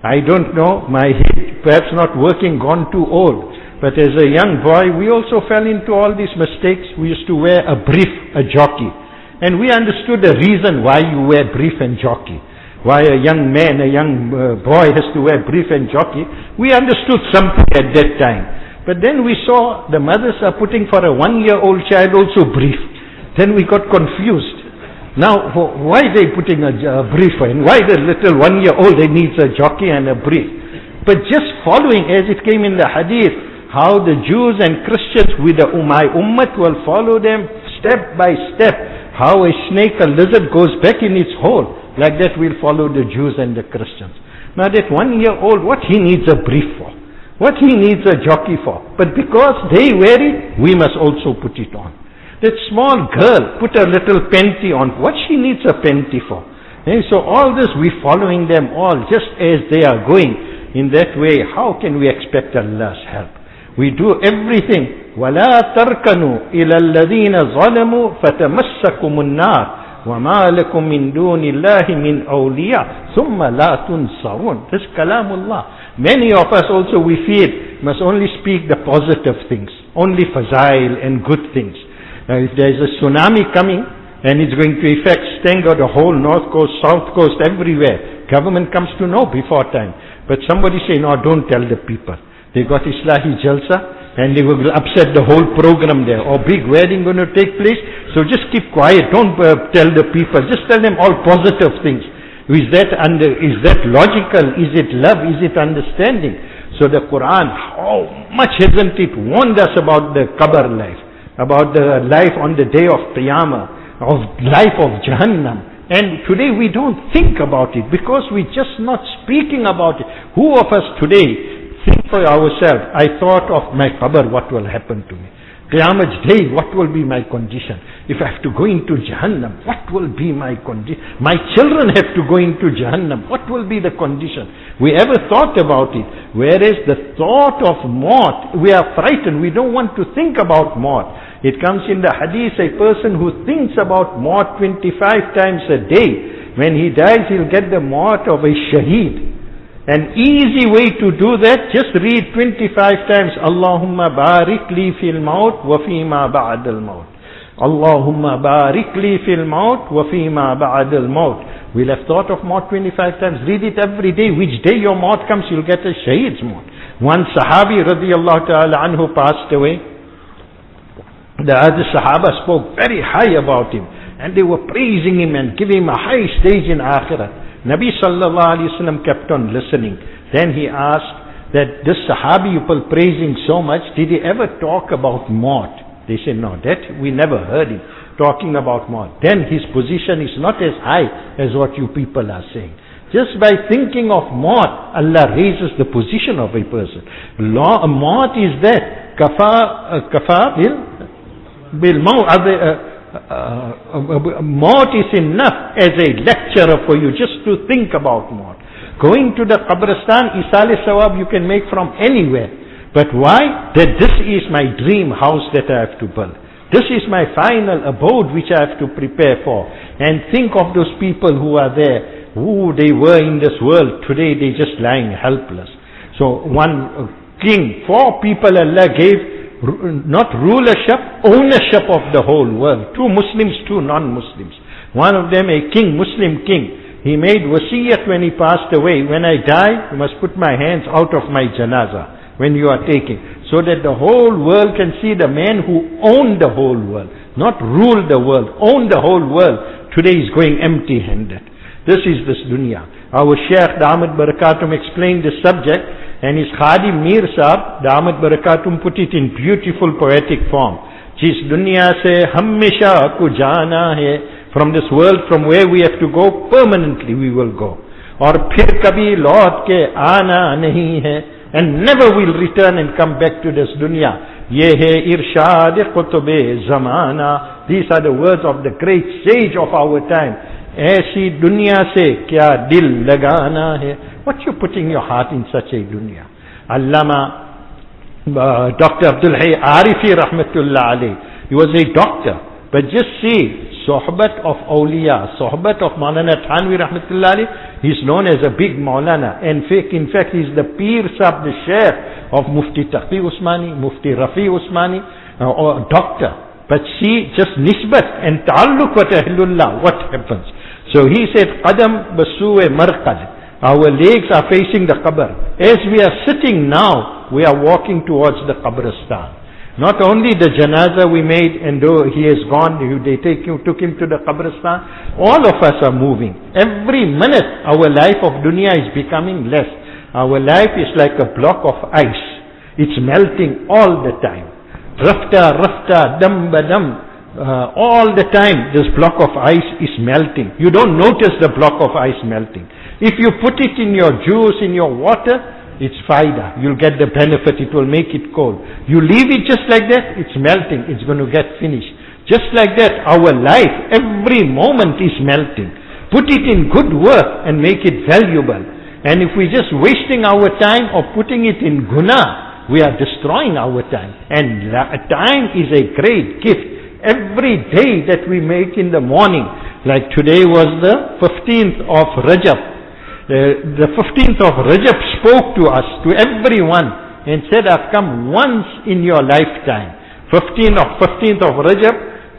I don't know, my head perhaps not working, gone too old. But as a young boy, we also fell into all these mistakes. We used to wear a brief, a jockey. And we understood the reason why you wear brief and jockey. Why a young man, a young boy has to wear brief and jockey. We understood something at that time. But then we saw the mothers are putting for a 1-year-old child also brief. Then we got confused. Now, why are they putting a brief? And why the little 1-year-old they needs a jockey and a brief? But just following, as it came in the hadith, how the Jews and Christians with my ummah will follow them step by step. How a snake, a lizard goes back in its hole. Like that we'll follow the Jews and the Christians. Now that 1-year-old, what he needs a brief for? What he needs a jockey for? But because they wear it, we must also put it on. That small girl put a little panty on. What she needs a panty for? And so all this we following them all just as they are going. In that way, how can we expect Allah's help? We do everything. وَلَا تَرْكَنُوا إِلَى الَّذِينَ ظَلَمُوا فَتَمَسَّكُمُ النَّارِ وَمَا لَكُم مِّن دُونِ اللَّهِ مِنْ أَوْلِيَاءَ ثُمَّ لَا تُنصَرُونَ. This is Kalamullah. Many of us also, we feel, must only speak the positive things, only fazail and good things. If there is a tsunami coming and it's going to affect Stanger, the whole north coast, south coast, everywhere, government comes to know before time. But somebody say, no, don't tell the people. They got Islahi Jalsa and they will upset the whole program there. Or big wedding going to take place. So just keep quiet. Don't tell the people. Just tell them all positive things. Is that logical? Is it love? Is it understanding? So the Quran, how much hasn't it warned us about the qabr life? About the life on the day of Qiyamah, of life of Jahannam. And today we don't think about it because we're just not speaking about it. Who of us today think for ourselves, I thought of my qabr, what will happen to me? Qiyamah day, what will be my condition? If I have to go into Jahannam, what will be my condition? My children have to go into Jahannam, what will be the condition? We ever thought about it? Whereas the thought of maut, we are frightened, we don't want to think about maut. It comes in the hadith, a person who thinks about maut 25 times a day, when he dies he'll get the maut of a shaheed. An easy way to do that, just read 25 times, Allahumma barik li fil maut wa fima ba'd al maut. Allahumma barik li fil maut wa fima ba'd al maut. We'll have thought of maut 25 times. Read it every day. Which day your maut comes, you'll get a shaheed's maut. One Sahabi radiyallahu ta'ala anhu passed away. The other Sahaba spoke very high about him. And they were praising him and giving him a high stage in Akhirat. Nabi sallallahu alayhi wa sallam kept on listening. Then he asked that this Sahabi you were praising so much, did he ever talk about maut? They said, no, that we never heard him talking about maut. Then his position is not as high as what you people are saying. Just by thinking of maut, Allah raises the position of a person. Maut is that. Kafa bil maut. Maut is enough as a lecturer for you just to think about maut. Going to the Qabristan, Isal Sawab you can make from anywhere. But why? That this is my dream house that I have to build. This is my final abode which I have to prepare for. And think of those people who are there, who they were in this world. Today they just lying helpless. So one king, 4 people Allah gave not rulership, ownership of the whole world. 2 Muslims, 2 non-Muslims. One of them a king, Muslim king. He made wasiyat when he passed away. When I die, you must put my hands out of my janazah when you are taking. So that the whole world can see the man who owned the whole world. Not ruled the world, owned the whole world. Today is going empty-handed. This is this dunya. Our Shaykh Damat Barakatum explained this subject. And his Khadim Mir Sahab, Damat Barakatum, put it in beautiful poetic form. Jis dunya se hamesha ko jana hai. From this world, from where we have to go, permanently we will go. Aur phir kabhi laut ke aana nahi hai. And never will return and come back to this dunya. Ye hai irshad qutub-e zamana. These are the words of the great sage of our time. Aisi dunya se kya dil lagana hai. What you putting your heart in such a dunya? Allama Dr. Abdul Hayy Arifi rahmatullah alayh. He was a doctor. But just see, sohbat of awliya, sohbat of Maulana Thanvi rahmatullah alayh, He's known as a big Maulana. In fact, he's the Pir Sahib, the Sheikh of Mufti Taqi Usmani, Mufti Rafi Usmani, or doctor. But see, just nisbat and ta'alluq wa tahlullah, what happens? So he said, Qadam basuwe marqad. Our legs are facing the qabr. As we are sitting now, we are walking towards the qabristan. Not only the janaza we made, and though he has gone, they took him to the qabristan, all of us are moving. Every minute, our life of dunya is becoming less. Our life is like a block of ice. It's melting all the time. Rafta, dam badam. All the time, this block of ice is melting. You don't notice the block of ice melting. If you put it in your juice, in your water, it's faida. You'll get the benefit. It will make it cold. You leave it just like that, it's melting. It's going to get finished. Just like that, our life, every moment is melting. Put it in good work and make it valuable. And if we're just wasting our time or putting it in guna, we are destroying our time. And time is a great gift. Every day that we make in the morning, like today was the 15th of Rajab. The 15th of Rajab spoke to us, to everyone, and said, I've come once in your lifetime. 15th of Rajab,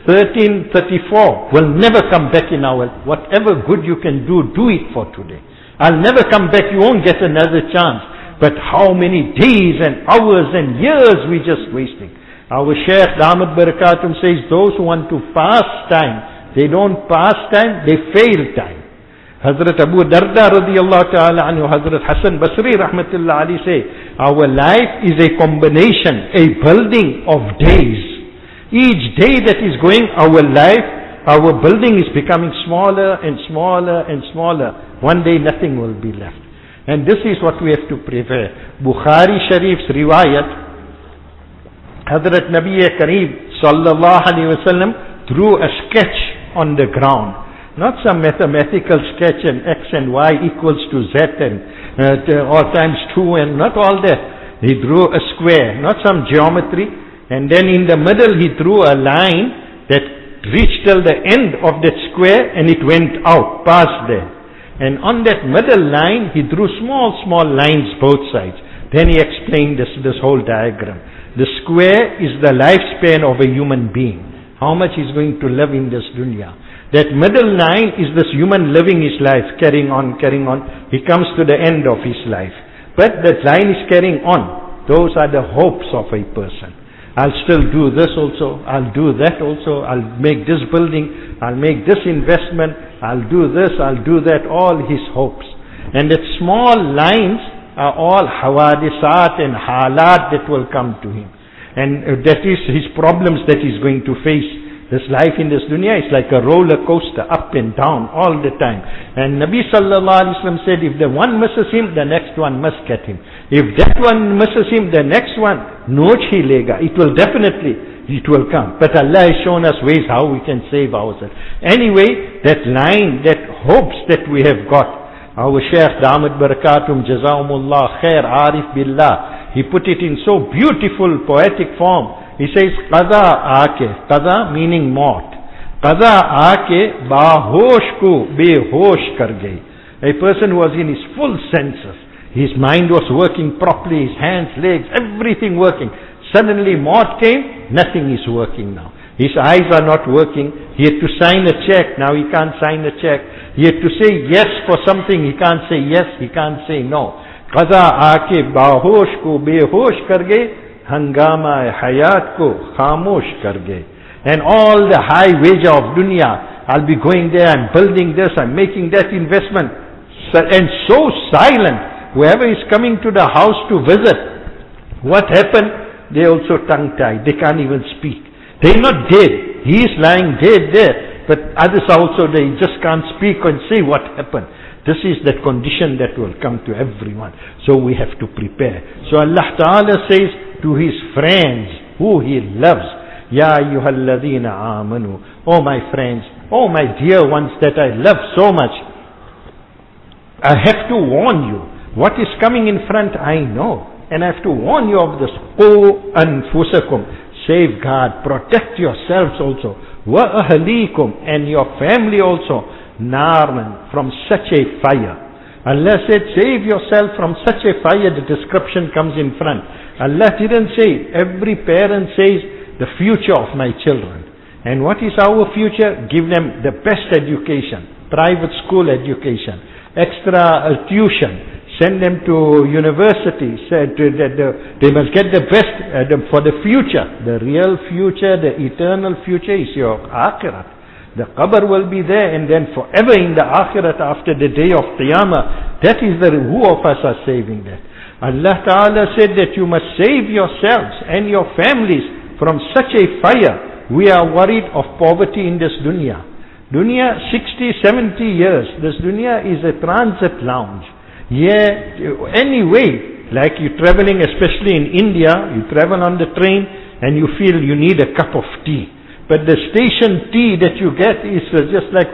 1334 will never come back in our, whatever good you can do it for today. I'll never come back, you won't get another chance. But how many days and hours and years we just wasting. Our Shaykh Damat Barakatum says, those who want to pass time, they don't pass time, they fail time. Hazrat Abu Darda radiyallahu ta'ala anhu, Hazrat Hassan Basri rahmatullah ali say, our life is a combination, a building of days. Each day that is going, our life, our building is becoming smaller and smaller and smaller. One day nothing will be left. And this is what we have to prepare. Bukhari Sharif's riwayat, Hazrat Nabi Kareem sallallahu alayhi wa sallam drew a sketch on the ground. Not some mathematical sketch and x and y equals to z and or times 2 and not all that. He drew a square, not some geometry. And then in the middle he drew a line that reached till the end of that square and it went out, past there. And on that middle line he drew small lines both sides. Then he explained this whole diagram. The square is the lifespan of a human being. How much he's going to live in this dunya. That middle line is this human living his life, carrying on. He comes to the end of his life. But that line is carrying on. Those are the hopes of a person. I'll still do this also. I'll do that also. I'll make this building. I'll make this investment. I'll do this. I'll do that. All his hopes. And that small lines are all hawadisat and halat that will come to him. And that is his problems that he's going to face. This life in this dunya is like a roller coaster, up and down all the time. And Nabi sallallahu alaihi wasallam said, if the one misses him, the next one must get him. If that one misses him, the next one, noch hi lega. It will come. But Allah has shown us ways how we can save ourselves. Anyway, that line, that hopes that we have got, our Shaykh Damat Barakatum Jazaumullah Khair Arif Billah, he put it in so beautiful poetic form. He says, Qada aake, Qada meaning mort. Qada aake bahosh ko behosh kar gayi. A person who was in his full senses, his mind was working properly, his hands, legs, everything working. Suddenly mort came, nothing is working now. His eyes are not working. He had to sign a check, now he can't sign a check. He had to say yes for something, he can't say yes, he can't say no. Qada aake bahosh ko behosh kar gayi. Hangama hayat ko khamosh kar gaye. And all the high wager of dunya, I'll be going there, I'm building this, I'm making that investment. And so silent. Whoever is coming to the house to visit, what happened? They also tongue-tied. They can't even speak. They're not dead. He is lying dead there. But others also, they just can't speak and say what happened. This is the condition that will come to everyone. So we have to prepare. So Allah Ta'ala says to His friends, who He loves, Ya ayyuhalladhina amanu, oh my friends, oh my dear ones that I love so much, I have to warn you. What is coming in front, I know. And I have to warn you of this. Qu anfusakum, safeguard, protect yourselves also. Wa ahlikum, and your family also. Narman, from such a fire. Allah said, save yourself from such a fire. The description comes in front. Allah didn't say, every parent says, the future of my children. And what is our future? Give them the best education, private school education, extra tuition, send them to university, they must get the best for the future. The real future, the eternal future is your akhirat. The qabr will be there, and then forever in the akhirat after the day of Qiyamah. That is who of us are saving that. Allah Ta'ala said that you must save yourselves and your families from such a fire. We are worried of poverty in this dunya. Dunya, 60, 70 years. This dunya is a transit lounge. Yeah, anyway, like you're traveling, especially in India, you travel on the train and you feel you need a cup of tea. But the station tea that you get is just like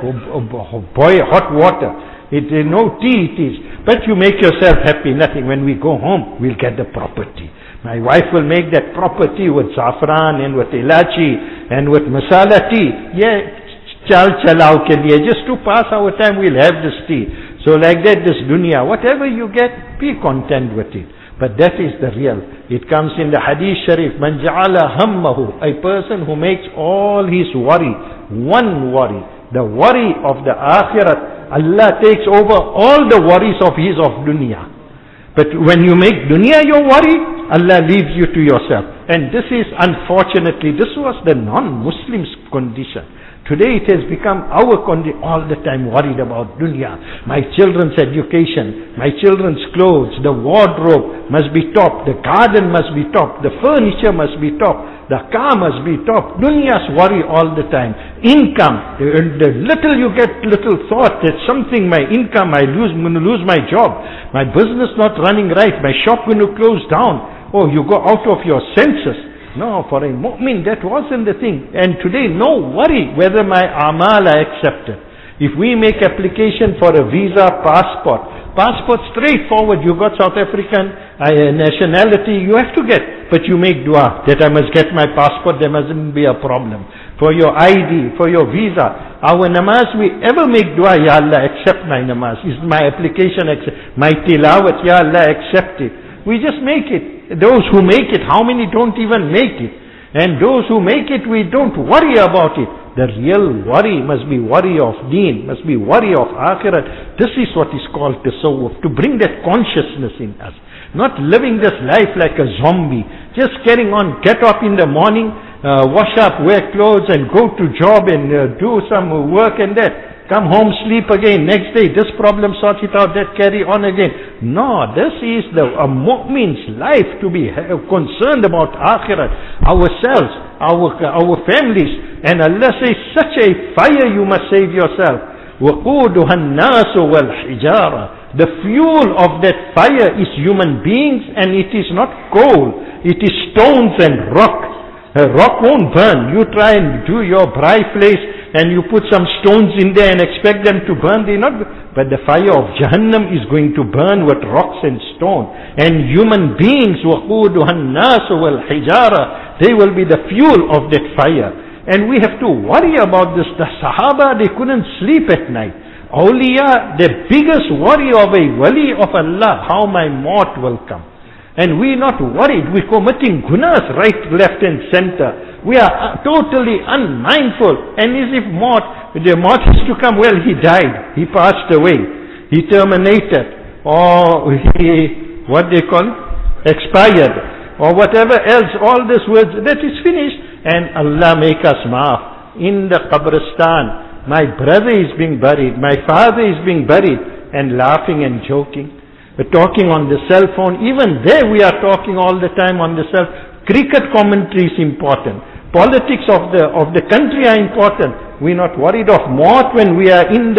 hot water. It is no tea it is. But you make yourself happy, nothing. When we go home, we'll get the proper tea. My wife will make that proper tea with saffron and with ilachi and with masala tea. Yeah, chal chalao ke liye. Just to pass our time, we'll have this tea. So like that, this dunya, whatever you get, be content with it. But that is the real. It comes in the hadith sharif, man ja'ala hammahu, a person who makes all his worry, one worry, the worry of the akhirat. Allah takes over all the worries of his of dunya. But when you make dunya your worry, Allah leaves you to yourself. And this is, unfortunately, this was the non-Muslims' condition. Today it has become our condition, all the time worried about dunya. My children's education, my children's clothes, the wardrobe must be top, the garden must be top, the furniture must be top, the car must be top. Dunya's worry all the time. Income, the little you get, little thought that something, my income, I'm going to lose my job, my business not running right, my shop going to close down. Oh, you go out of your senses. No, for a mu'min that wasn't the thing. And today no worry whether my amal are accepted. If we make application for a visa, passport straightforward, you got South African nationality, you have to get. But you make dua that I must get my passport, there mustn't be a problem. For your ID, for your visa, our namaz, we ever make dua, Ya Allah accept my namaz, is my application accept, my tilawat, Ya Allah accept it. We just make it. Those who make it, how many don't even make it? And those who make it, we don't worry about it. The real worry must be worry of deen, must be worry of akhirat. This is what is called tasawwuf, to bring that consciousness in us. Not living this life like a zombie, just carrying on, get up in the morning, wash up, wear clothes and go to job and do some work and that. Come home, sleep again. Next day, this problem, sort it out, that carry on again. No, this is a mu'min's life, to be concerned about akhirat, ourselves, our families. And Allah says, such a fire you must save yourself. وَقُودُهَا النَّاسُ وَالْحِجَارَةُ. The fuel of that fire is human beings, and it is not coal. It is stones and rock. A rock won't burn. You try and do your braai place, and you put some stones in there and expect them to burn, they not. But the fire of Jahannam is going to burn with rocks and stone. And human beings, وَقُودُهَا النَّاسُ وَالْحِجَارَةُ, they will be the fuel of that fire. And we have to worry about this. The Sahaba, they couldn't sleep at night. Awliya, the biggest worry of a wali of Allah, how my maut will come. And we're not worried. We're committing gunas right, left and center. We are totally unmindful. And as if the maut is to come, well, he died. He passed away. He terminated. Or he, what they call it? Expired. Or whatever else. All these words, that is finished. And Allah make us maaf. In the Qabristan, my brother is being buried. My father is being buried. And laughing and joking. Talking on the cell phone. Even there we are talking all the time on the cell. Cricket commentary is important. Politics of the country are important. We're not worried of maut when we are in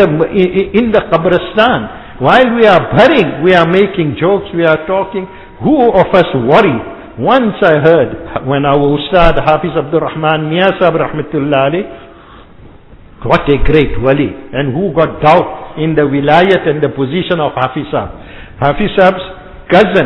the Qabristan. While we are burying, we are making jokes, we are talking. Who of us worry? Once I heard when our Ustad Hafiz Abdul Rahman Mia Sahib Rahmatullah Ali, what a great wali, and who got doubt in the wilayat and the position of Hafiz Sahib. Hafiz Sahib's cousin,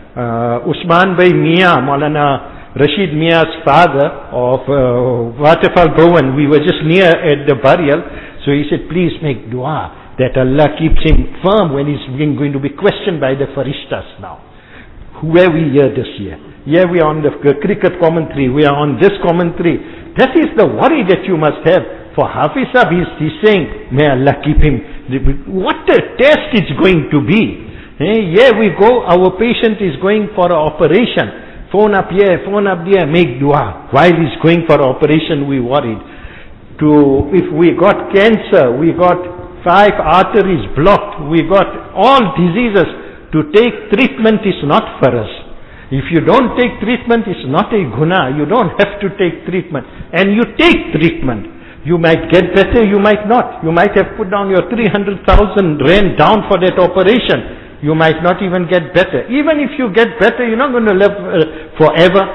Usman Bhai Mia, Maulana Rashid Mia's father of Waterfall Bhawan, we were just near at the burial, so he said, please make dua. that Allah keeps him firm when he's going to be questioned by the Farishtas now. Where we hear this here. Here we are on the cricket commentary, we are on this commentary. That is the worry that you must have. For Hafiz Sahib, he's saying, may Allah keep him. What a test it's going to be. Here we go, our patient is going for an operation. Phone up here, phone up there, make dua. While he's going for an operation, we worried. If we got cancer, we got 5 arteries blocked, we got all diseases. To take treatment is not for us. If you don't take treatment, it's not a guna. You don't have to take treatment. And you take treatment. You might get better, you might not. You might have put down your 300,000 rand down for that operation. You might not even get better. Even if you get better, you're not going to live forever.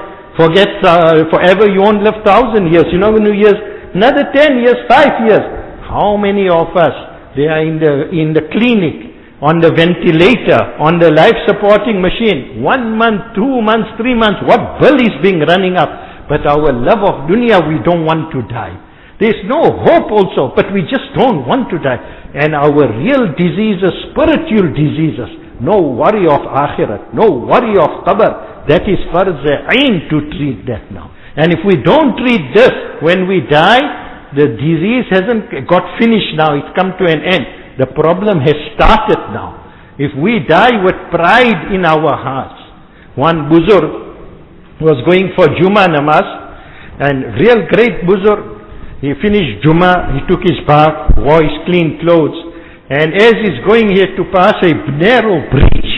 Forever, you won't live 1,000 years. You're not going to live another 10 years, 5 years. How many of us, they are in the clinic, on the ventilator, on the life supporting machine, 1 month, 2 months, 3 months, what bill is being running up? But our love of dunya, we don't want to die. There's no hope also, but we just don't want to die. And our real diseases, spiritual diseases, no worry of akhirat, no worry of qabr, that is farz ain to treat that now. And if we don't treat this, when we die, the disease hasn't got finished now, it's come to an end. The problem has started now. If we die with pride in our hearts. One Buzurg was going for Jummah namaz, and real great Buzurg. He finished Jummah, he took his bath, wore his clean clothes, and as he's going, he had to pass a narrow bridge,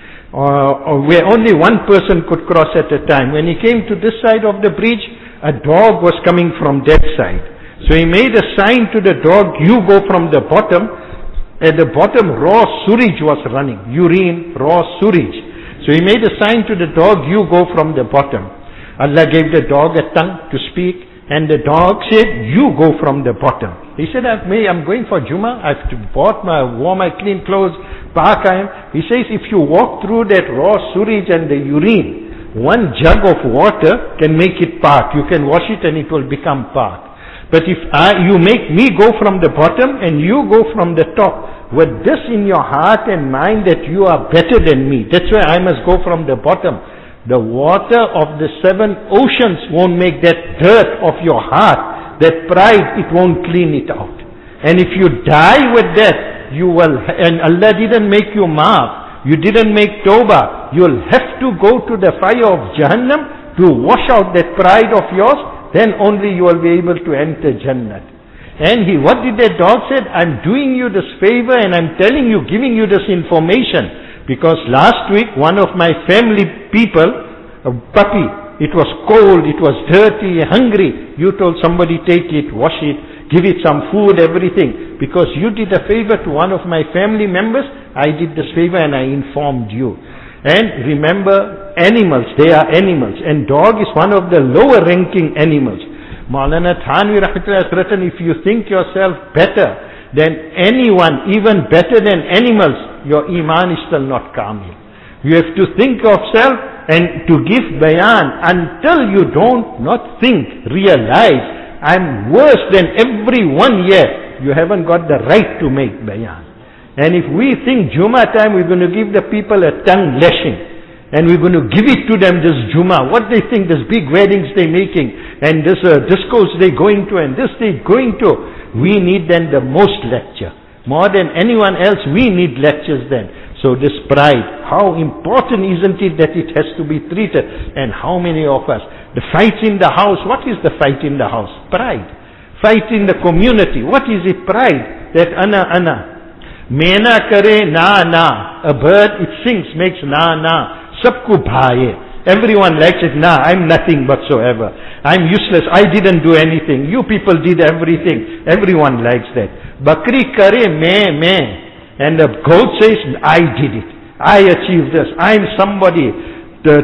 where only one person could cross at a time. When he came to this side of the bridge, a dog was coming from that side. So he made a sign to the dog, you go from the bottom. At the bottom, raw sewage was running. Urine, raw sewage. So he made a sign to the dog, you go from the bottom. Allah gave the dog a tongue to speak, and the dog said, you go from the bottom. He said, I'm going for Jummah, I've wore my clean clothes, Pakayam. He says, if you walk through that raw sewage and the urine, 1 jug of water can make it pak. You can wash it and it will become pak. But if you make me go from the bottom and you go from the top, with this in your heart and mind that you are better than me, that's why I must go from the bottom. The water of the 7 oceans won't make that dirt of your heart, that pride, it won't clean it out. And if you die with that, you will, and Allah didn't make you maaf, you didn't make tawbah, you'll have to go to the fire of Jahannam to wash out that pride of yours. Then only you will be able to enter Jannah. And what did that dog say? I'm doing you this favor and I'm telling you, giving you this information. Because last week, one of my family people, a puppy, it was cold, it was dirty, hungry. You told somebody, take it, wash it, give it some food, everything. Because you did a favor to one of my family members, I did this favor and I informed you. And remember, animals, they are animals. And dog is one of the lower ranking animals. Maulana Thanvi Rahmatullah has written, if you think yourself better than anyone, even better than animals, your iman is still not kamil. You have to think of self and to give bayan until you don't not think, realize, I'm worse than everyone here. You haven't got the right to make bayan. And if we think Jummah time, we're going to give the people a tongue lashing. And we're going to give it to them this Jummah. What they think, this big weddings they're making. And this discos they're going to. And this they're going to. We need then the most lecture. More than anyone else, we need lectures then. So this pride, how important isn't it that it has to be treated? And how many of us? The fight in the house. What is the fight in the house? Pride. Fight in the community. What is it? Pride. That ana. Mena kare na na. A bird, it sings, makes na na. Sabku bhaaye. Everyone likes it. Nah, I'm nothing whatsoever. I'm useless. I didn't do anything. You people did everything. Everyone likes that. Bakri kare me. And the goat says, I did it. I achieved this. I'm somebody. The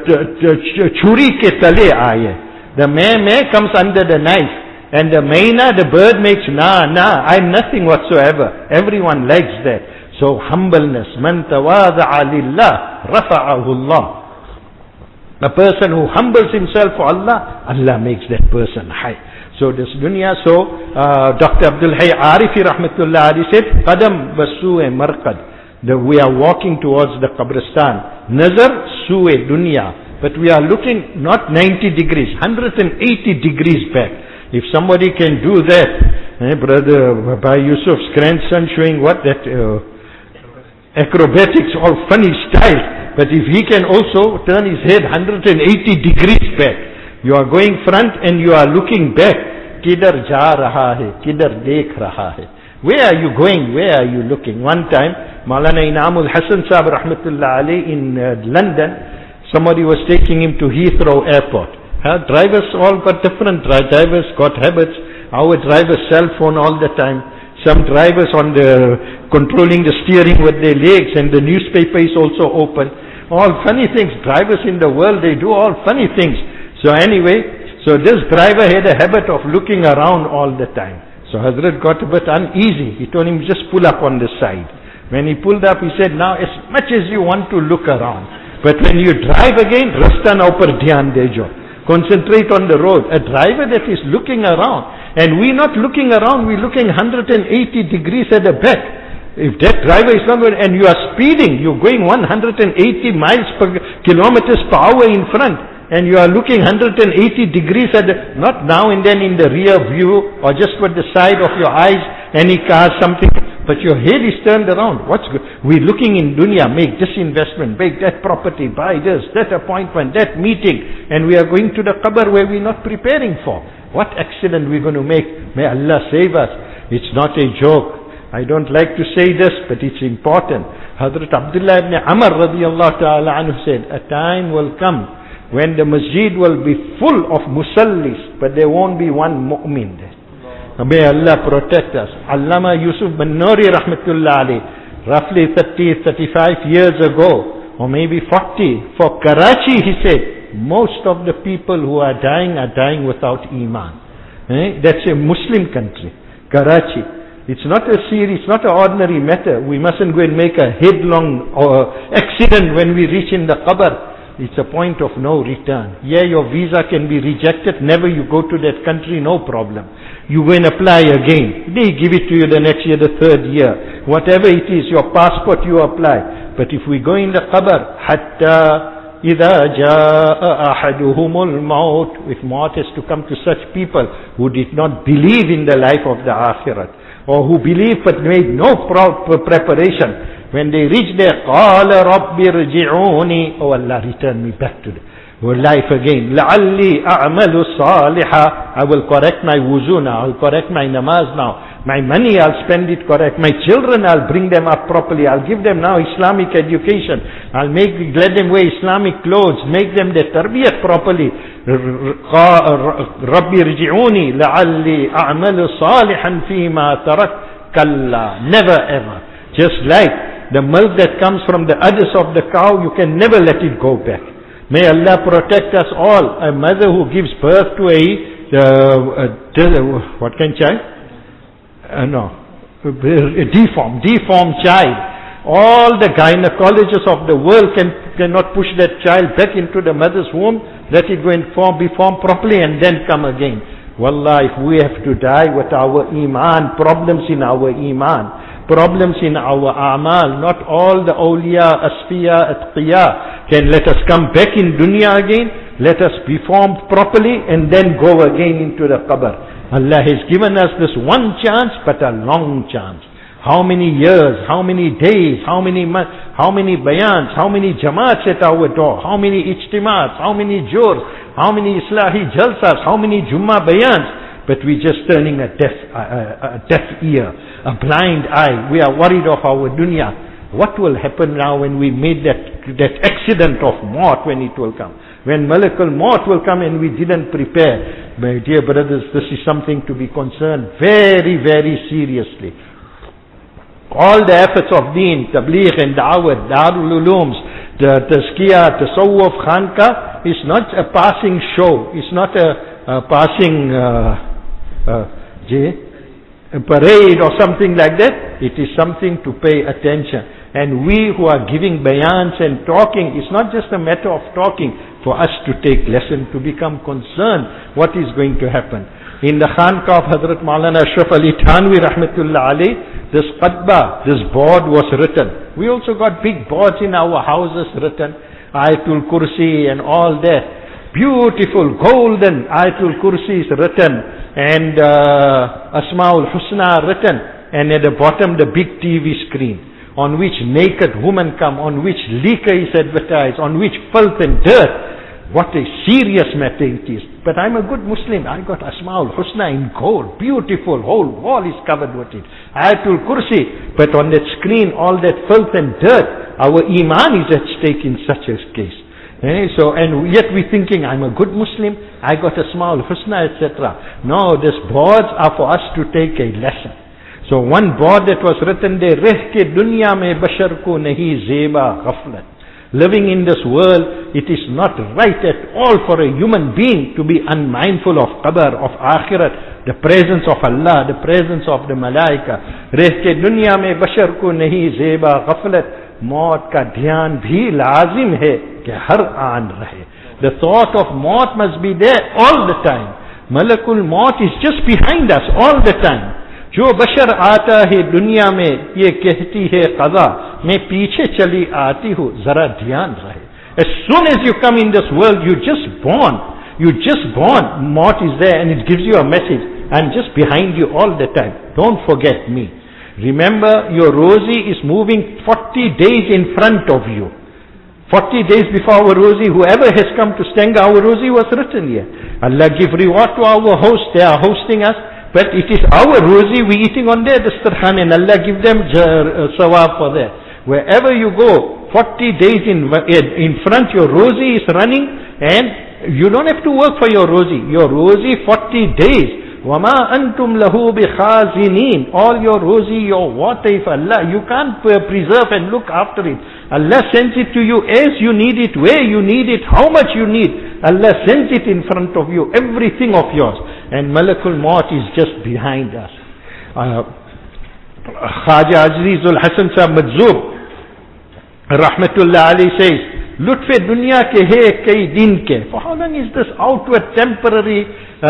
churi ke tale aaye. The me comes under the knife. And the maina, the bird makes na, I'm nothing whatsoever. Everyone likes that. So humbleness. Man tawada'a lillah, rafa'ahu Allah. A person who humbles himself for Allah, Allah makes that person high. So this dunya, Dr. Abdul Hayy Arifi rahmatullah alayhi said, Qadam basu marqad. We are walking towards the Qabristan. Nazar su'e dunya. But we are looking not 90 degrees, 180 degrees back. If somebody can do that, brother, by Yusuf's grandson showing what that acrobatics, all funny style. But if he can also turn his head 180 degrees back, you are going front and you are looking back. Kidhar ja raha hai, kidhar dekh raha hai. Where are you going? Where are you looking? One time, Maulana Inamul Hasan Sahib rahmatullah alayhi in London, somebody was taking him to Heathrow Airport. Drivers all got different drivers, got habits. Our drivers cell phone all the time. Some drivers controlling the steering with their legs, and the newspaper is also open. All funny things. Drivers in the world, they do all funny things. So anyway, this driver had a habit of looking around all the time. So Hazrat got a bit uneasy. He told him, just pull up on the side. When he pulled up, he said, now as much as you want to look around, but when you drive again, rasta na upar dhyan dejo. Concentrate on the road. A driver that is looking around, and we're not looking around, we're looking 180 degrees at the back. If that driver is not going, and you are speeding, you're going 180 kilometers per hour in front, and you are looking 180 degrees at the, not now and then in the rear view, or just with the side of your eyes, any car, something, but your head is turned around. What's good? We're looking in dunya, make this investment, make that property, buy this, that appointment, that meeting, and we are going to the qabr where we're not preparing for. What accident we're going to make? May Allah save us. It's not a joke. I don't like to say this, but it's important. Hazrat Abdullah ibn Amr radiyallahu ta'ala anhu said, a time will come when the masjid will be full of musallis, but there won't be one mu'min there. May Allah protect us. Allama Yusuf bin Nuri rahmatullah alayhi, roughly 35 years ago, or maybe 40, for Karachi, he said, most of the people who are dying without iman. That's a Muslim country, Karachi. It's not a serious, it's not an ordinary matter. We mustn't go and make a headlong accident when we reach in the qabr. It's a point of no return. Yeah, your visa can be rejected. Never you go to that country, no problem. You go and apply again. They give it to you the next year, the third year. Whatever it is, your passport you apply. But if we go in the qabr, hatta idha jaa ahaduhumul maut, if maut has to come to such people who did not believe in the life of the akhirat, or who believe but made no preparation. When they reach there, قَالَ رَبِّ ارْجِعُونِ, oh Allah, return me back to life again. لَعَلِّي أَعْمَلُ صَالِحًا, I will correct my wuzu now, I will correct my namaz now. My money, I'll spend it correct. My children, I'll bring them up properly. I'll give them now Islamic education. I'll let them wear Islamic clothes, make them their tarbiyat properly. رَبِّ ارْجِعُونِ لَعَلِّي أَعْمَلُ صَالِحًا فِي مَا تَرَكْ كَلَّا, never ever. Just like the milk that comes from the udders of the cow, you can never let it go back. May Allah protect us all. A mother who gives birth to what kind of child? A deformed child. All the gynecologists of the world cannot push that child back into the mother's womb, let it go and be formed properly and then come again. Wallah, if we have to die with our iman, problems in our iman, problems in our a'mal, not all the awliya, asfiya, atqiya can let us come back in dunya again. Let us be formed properly and then go again into the qabr. Allah has given us this one chance, but a long chance. How many years, how many days, how many months, how many bayans, how many jamaats at our door, how many ijtimaats, how many jurs, how many islahi jalsas, how many Jummah bayans. But we're just turning a deaf ear, a blind eye. We are worried of our dunya. What will happen now when we made that accident of maut, when it will come? When Malakul Maut will come and we didn't prepare. My dear brothers, this is something to be concerned very, very seriously. All the efforts of deen, tabligh and da'wat, darul ulooms, the tazkiyah, tasawwuf, khanka, is not a passing show. It's not a passing a parade or something like that. It is something to pay attention. And we who are giving bayans and talking, it's not just a matter of talking, for us to take lesson, to become concerned what is going to happen. In the Khanqah of Hazrat Maulana Ashraf Ali Thanwi Rahmatullah Ali, this qadba, this board was written. We also got big boards in our houses written, Ayatul Kursi and all that. Beautiful golden Ayatul Kursi is written, and Asmaul Husna written, and at the bottom the big TV screen on which naked women come, on which liquor is advertised, on which filth and dirt. What a serious matter it is. But I'm a good Muslim. I got Asmaul Husna in gold. Beautiful. Whole wall is covered with it. Ayatul Kursi. But on that screen, all that filth and dirt, our iman is at stake in such a case. And yet we're thinking, I'm a good Muslim. I got Asmaul Husna, etc. No, these boards are for us to take a lesson. So one board that was written there, Reh ke dunya mein bashar ko nahi zeba ghaflat. Living in this world, it is not right at all for a human being to be unmindful of qabr, of akhirat, the presence of Allah, the presence of the malaika. Reh ke dunya mein bashar ko nahi zeba ghaflat. Maut ka dhyan bhi lazim hai कि हर आन रहे. The thought of maut must be there all the time. Malakul maut is just behind us all the time. जो बशर आता है दुनिया में ये कहती है क़ज़ा, मैं पीछे चली आती हूँ जरा ध्यान रहे. As soon as you come in this world, you just born. Maut is there and it gives you a message. I'm just behind you all the time. Don't forget me. Remember, your rosy is moving 40 days in front of you. 40 days before our rosy, whoever has come to Stanga, our rosy was written here. Allah give reward to our host, they are hosting us, but it is our rosy, we eating on their dastarkhan, and Allah give them sawab for that. Wherever you go, 40 days in front, your rosy is running, and you don't have to work for your rosy. Your rosy 40 days. وَمَا أَنْتُمْ لَهُ بِخَازِنِينَ. All your rosy, your water, if Allah, you can't preserve and look after it. Allah sends it to you as you need it, where you need it, how much you need. Allah sends it in front of you, everything of yours. And Malakul Maut is just behind us. Khaja Azizul Hasan Sahib Madzoob Rahmatullah Ali says, Lutfe dunya ke hai kai din ke. For how long is this outward temporary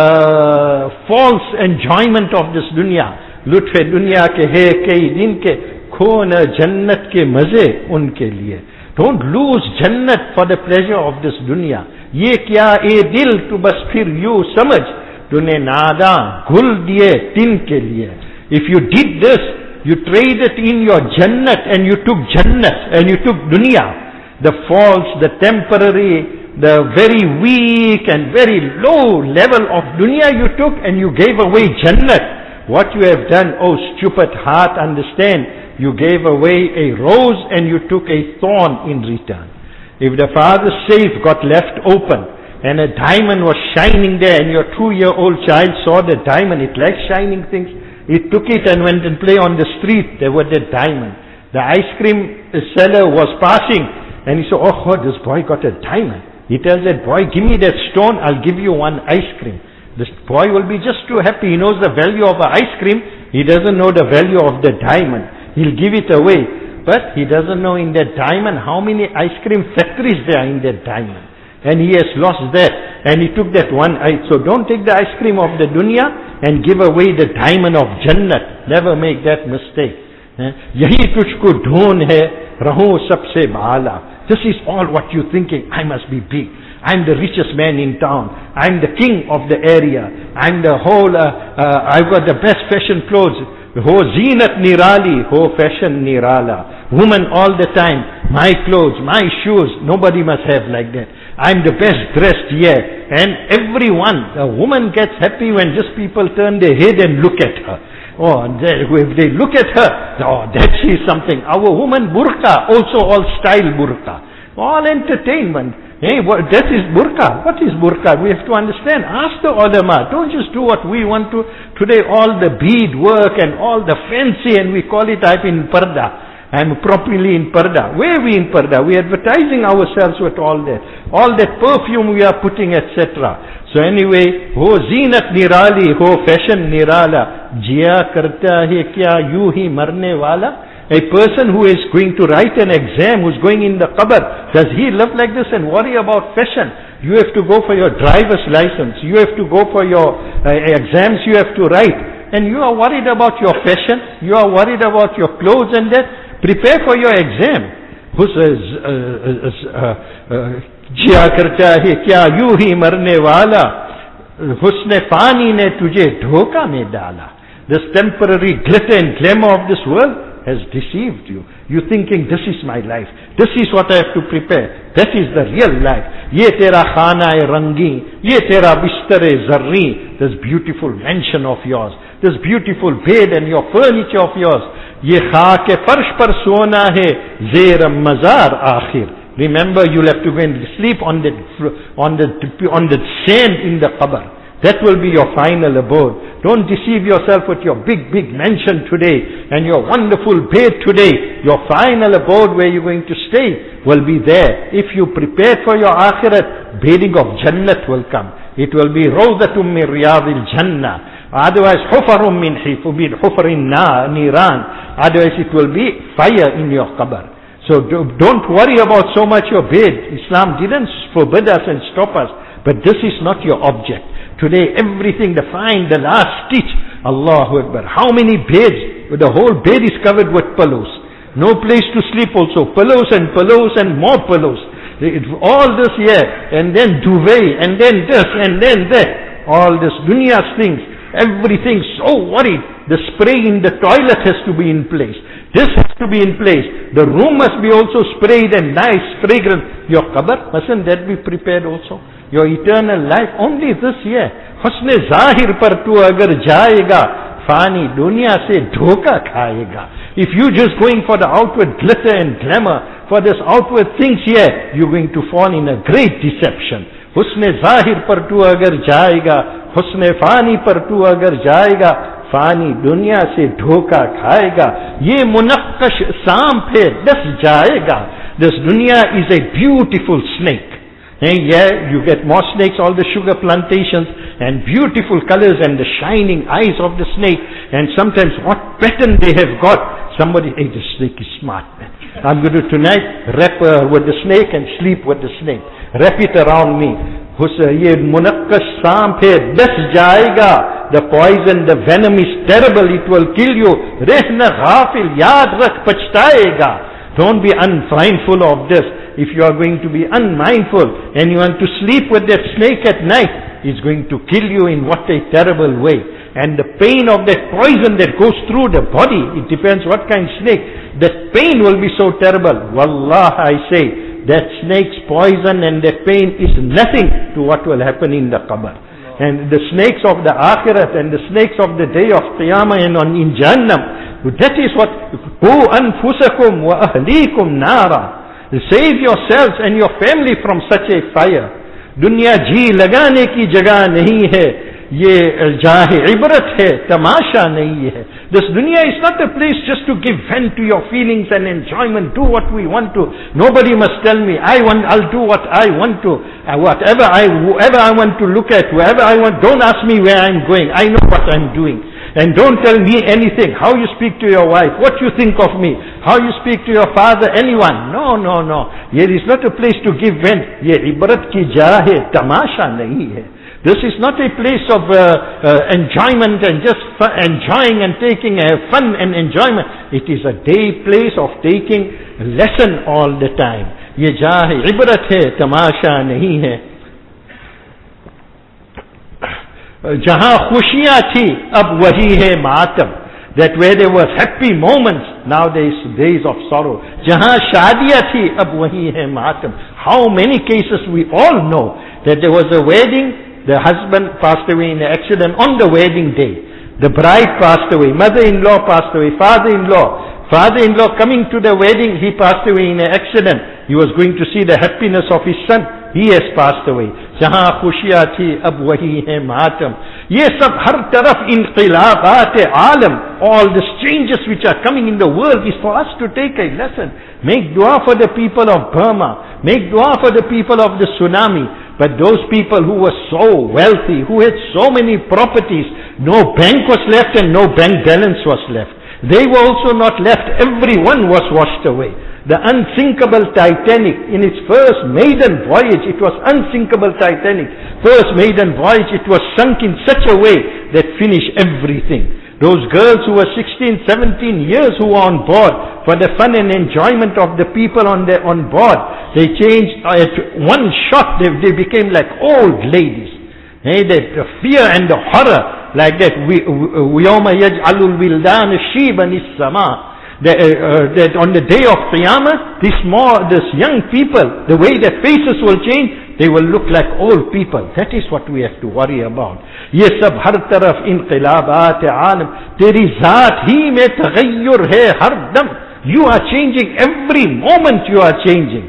false enjoyment of this dunya? Lutfe dunya ke hai kai din ke. Khona jannat ke maze unke liye. Don't lose jannat for the pleasure of this dunya. Ye kya e dil tu bas phir you samajh. Tune nada gul diye tin ke liye. If you did this, you traded in your jannat and you took jannat and you took dunya. The false, the temporary, the very weak and very low level of dunya you took and you gave away jannat. What you have done, oh stupid heart, understand, you gave away a rose and you took a thorn in return. If the father's safe got left open and a diamond was shining there and your 2-year-old child saw the diamond, it likes shining things, it took it and went and played on the street, there was the diamond. The ice cream seller was passing, and he said, oh, this boy got a diamond. He tells that boy, give me that stone, I'll give you one ice cream. This boy will be just too happy. He knows the value of an ice cream. He doesn't know the value of the diamond. He'll give it away. But he doesn't know in that diamond how many ice cream factories there are in that diamond. And he has lost that. And he took that one ice. So don't take the ice cream of the dunya and give away the diamond of Jannat. Never make that mistake. Yahi tujhko dhoon hai, raho sabse baala. This is all what you're thinking. I must be big. I'm the richest man in town. I'm the king of the area. I'm the whole, I've got the best fashion clothes. Ho zinat nirali, ho fashion nirala. Woman all the time. My clothes, my shoes. Nobody must have like that. I'm the best dressed here. And everyone, a woman gets happy when just people turn their head and look at her. Oh, if they look at her, oh, that she is something. Our woman burqa, also all style burqa. All entertainment. Hey, that is burqa. What is burqa? We have to understand. Ask the ulama. Don't just do what we want to. Today all the bead work and all the fancy, and we call it, I'm in parda. I'm properly in parda. Where are we in parda? We are advertising ourselves with all that. All that perfume we are putting, etc. So anyway, ho zinat nirali, ho fashion nirala, jia karta hai kya yu hi marne wala? A person who is going to write an exam, who's going in the qabr, does he live like this and worry about fashion? You have to go for your driver's license. You have to go for your exams you have to write. And you are worried about your fashion. You are worried about your clothes and that. Prepare for your exam. जिया करता है क्या यूं ही मरने वाला, हुस्न फानी ने तुझे धोखा में डाला. This temporary glitter and glamour of this world has deceived you. You thinking this is my life. This is what I have to prepare. That is the real life. ये तेरा खाना है रंगी, ये तेरा बिस्तर है जर्री. This beautiful mansion of yours, this beautiful bed and your furniture of yours. ये खाक के फर्श पर सोना है ज़ेर मज़ार आखिर. Remember, you'll have to go and sleep on the sand in the qabr. That will be your final abode. Don't deceive yourself with your big mansion today and your wonderful bed today. Your final abode where you're going to stay will be there. If you prepare for your akhirat, bedding of Jannat will come. It will be Rawdatum min Riyadil Jannah. Otherwise, Hufarum min Hufarin Niran. Otherwise, it will be fire in your qabr. So don't worry about so much your bed. Islam didn't forbid us and stop us. But this is not your object. Today, everything, the last stitch. Allahu Akbar. How many beds? The whole bed is covered with pillows. No place to sleep also. Pillows and more pillows. All this here. And then duvet. And then this. And then that. All this dunya things. Everything so worried. The spray in the toilet has to be in place. This has to be in place. The room must be also sprayed and nice, fragrant. Your qabr, mustn't that be prepared also? Your eternal life, only this year. Husne zahir par tu agar jayega, fani dunya se dhoka khayega. If you just going for the outward glitter and glamour, for this outward things here, you're going to fall in a great deception. Husne zahir par tu agar jayega, husne fani par tu agar jayega, Fani दुनिया से धोखा खाएगा. ये मुनक्कश सांप है डस जाएगा. This dunya is a beautiful snake. And yeah, you get more snakes, all the sugar plantations and beautiful colors and the shining eyes of the snake. And sometimes what pattern they have got. Somebody, hey, this snake is smart, man. I'm going to tonight wrap with the snake and sleep with the snake. Wrap it around me. ये मुनक्कश सांप है डस जाएगा. The poison, the venom is terrible. It will kill you. रहना गाफिल, याद रख पछताएगा. Don't be unmindful of this. If you are going to be unmindful and you want to sleep with that snake at night, it's going to kill you in what a terrible way. And the pain of that poison that goes through the body, it depends what kind of snake. That pain will be so terrible. Wallah, I say, that snake's poison and that pain is nothing to what will happen in the qabr. And the snakes of the akhirat and the snakes of the day of Qiyamah and in Jahannam, that is what, Qu anfusakum wa ahlikum nara. Save yourselves and your family from such a fire. Dunya ji lagane ki jagah nahi hai. ये जाहे इबरत है, तमाशा नहीं है. This dunya is not a place just to give vent to your feelings and enjoyment. Do what we want to. Nobody must tell me. I'll do what I want to. Whoever I want to look at, wherever I want. Don't ask me where I'm going. I know what I'm doing. And don't tell me anything. How you speak to your wife, what you think of me, how you speak to your father, anyone. No. Here is not a place to give vent. Ye ibrat ki jah hai, tamasha nahi hai. This is not a place of enjoyment and just enjoying and taking fun and enjoyment. It is a day place of taking lesson all the time. ये जहाँ है इबरत है, तमाशा नहीं है. जहाँ खुशियाँ थी अब वही है मातम. That where there was happy moments, now there is days of sorrow. जहाँ शादियाँ थी अब वही है मातम. How many cases we all know that there was a wedding. The husband passed away in an accident on the wedding day. The bride passed away. Mother-in-law passed away. Father-in-law coming to the wedding, he passed away in an accident. He was going to see the happiness of his son. He has passed away. जहाँ खुशियाँ थी अब वही है मातम. ये सब हर तरफ इंक़िलाबात आलम. All the changes which are coming in the world is for us to take a lesson. Make dua for the people of Burma. Make dua for the people of the tsunami. But those people who were so wealthy, who had so many properties, no bank was left and no bank balance was left. They were also not left. Everyone was washed away. The unsinkable Titanic, in its first maiden voyage, it was unsinkable Titanic. First maiden voyage, it was sunk in such a way that finished everything. Those girls who were 16, 17 years who were on board for the fun and enjoyment of the people on board, they changed at one shot, they became like old ladies. The fear and the horror, like that, وَيَوْمَ يَجْعَلُ الْوِلْدَانَ شِيبًا السَّمَاءِ. That on the day of Qiyamah, these young people, the way their faces will change, they will look like old people. That is what we have to worry about. ये सब हर तरफ इनक़िलाबात आलम, तेरी ज़ात ही में तग़य्युर है हर दम. You are changing, every moment you are changing.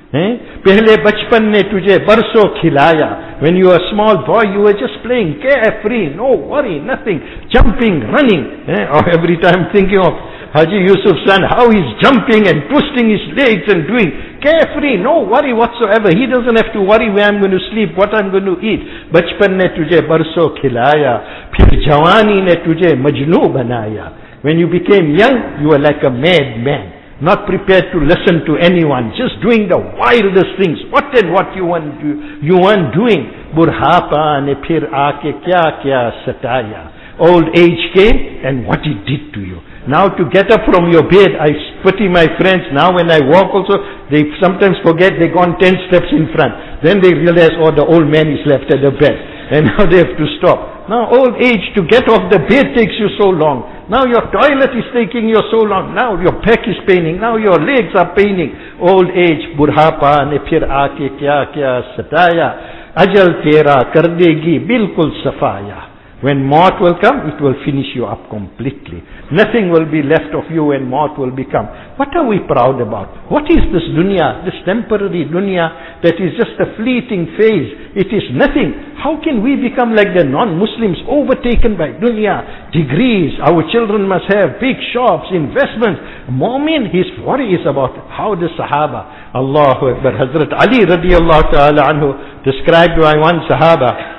पहले बचपन ने तुझे बरसों खिलाया. When you were a small boy, you were just playing, carefree, no worry, nothing, jumping, running. Or every time thinking of Haji Yusuf's son, how he's jumping and twisting his legs and doing, carefree, no worry whatsoever. He doesn't have to worry where I'm going to sleep, what I'm going to eat. बचपन ने तुझे बरसों खिलाया, फिर जवानी ने तुझे मजनू बनाया. When you became young, you were like a madman, not prepared to listen to anyone, just doing the wildest things. What and what you weren't doing. बुढ़ापा ने फिर आके क्या क्या सताया. Old age came and what it did to you. Now to get up from your bed, I pity my friends. Now when I walk also, they sometimes forget they've gone 10 steps in front. Then they realize, oh, the old man is left at the bed. And now they have to stop. Now old age, to get off the bed takes you so long. Now your toilet is taking you so long. Now your back is paining. Now your legs are paining. Old age, बुढ़ापा ने फिर आके क्या क्या सताया. अजल तेरा कर देगी बिल्कुल सफाया. When maut will come, it will finish you up completely. Nothing will be left of you when maut will become. What are we proud about? What is this dunya, this temporary dunya that is just a fleeting phase? It is nothing. How can we become like the non-Muslims, overtaken by dunya? Degrees, our children must have big shops, investments. Mu'min, his worry is about how the Sahaba, Allahu Akbar. Hazrat Ali radiallahu ta'ala anhu described by one Sahaba,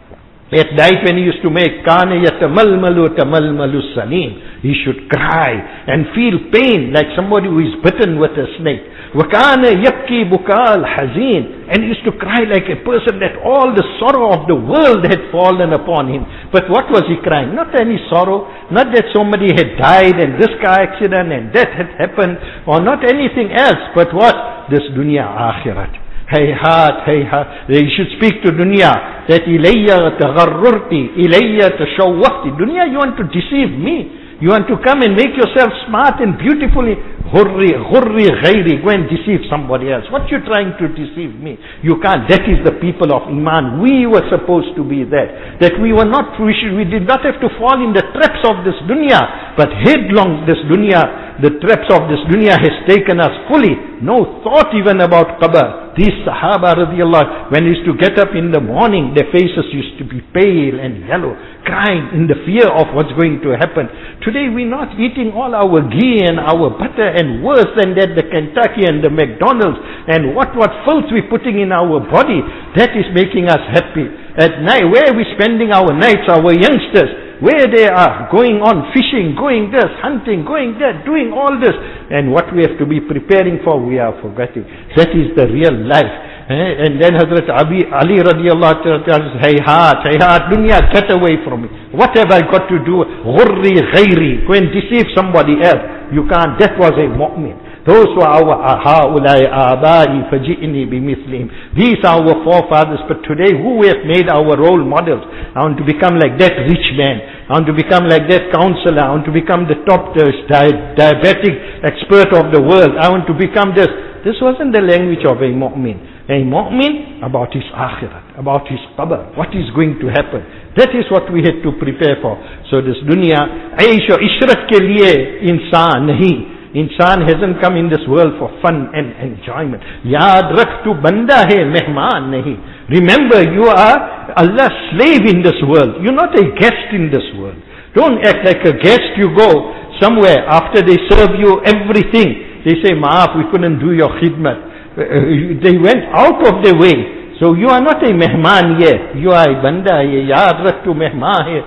at night when he used to make kana yatamalmalu tamalmalu salim, he should cry and feel pain like somebody who is bitten with a snake. Wakana yabki bukal hazin, and he used to cry like a person that all the sorrow of the world had fallen upon him. But what was he crying? Not any sorrow, not that somebody had died and this car accident and that had happened, or not anything else, but what? This dunya akhirat. Hayhat, hayhat. They should speak to dunya that ilayya tagharrurti, ilayya tashawwaqti. Dunya, you want to deceive me. You want to come and make yourself smart and beautifully. Ghurri ghairi. Go and deceive somebody else. What you trying to deceive me? You can't. That is the people of Iman. We were supposed to be that. That we were not, we did not have to fall in the traps of this dunya. But headlong this dunya, the traps of this dunya has taken us fully. No thought even about qabr. These Sahaba radiallahu, when they used to get up in the morning, their faces used to be pale and yellow, crying in the fear of what's going to happen. Today we're not eating all our ghee and our butter, and worse than that, the Kentucky and the McDonald's, and what filth we're putting in our body. That is making us happy. At night, where are we spending our nights, our youngsters? Where they are going on fishing, going this, hunting, going that, doing all this. And what we have to be preparing for, we are forgetting. That is the real life. And then Hazrat Ali radiallahu ta'ala says, hayhat, dunya, get away from me. What have I got to do? Ghurri ghairi. Go and deceive somebody else. You can't. That was a mu'min. Those were our ha'ulai abai faji'ni bimithlihim. These are our forefathers, but today who have made our role models? I want to become like that rich man. I want to become like that counselor. I want to become the top diabetic expert of the world. I want to become this. This wasn't the language of a mu'min. A mu'min about his akhirat, about his qabr, what is going to happen. That is what we had to prepare for. So this dunya, aish aur ishrat ke liye insaan nahi. Insan hasn't come in this world for fun and enjoyment. Yaad rakh tu banda hai, mehman nahi. Remember, you are Allah's slave in this world. You're not a guest in this world. Don't act like a guest. You go somewhere after they serve you everything. They say, maaf, we couldn't do your khidmat. They went out of their way. So you are not a mehman yet. You are a banda. Yaad rakh tu mehman hai,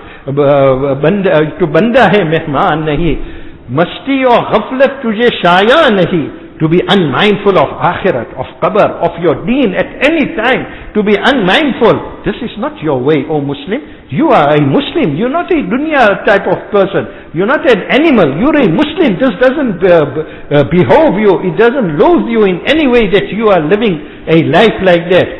tu banda hai, mehman nahi. मस्ती और गफलत तुझे शाया नहीं, to be unmindful of akhirat, of qabr, of your deen at any time, to be unmindful. This is not your way, O Muslim. You are a Muslim. You're not a dunya type of person. You're not an animal. You're a Muslim. This doesn't behove you. It doesn't loathe you in any way that you are living a life like that.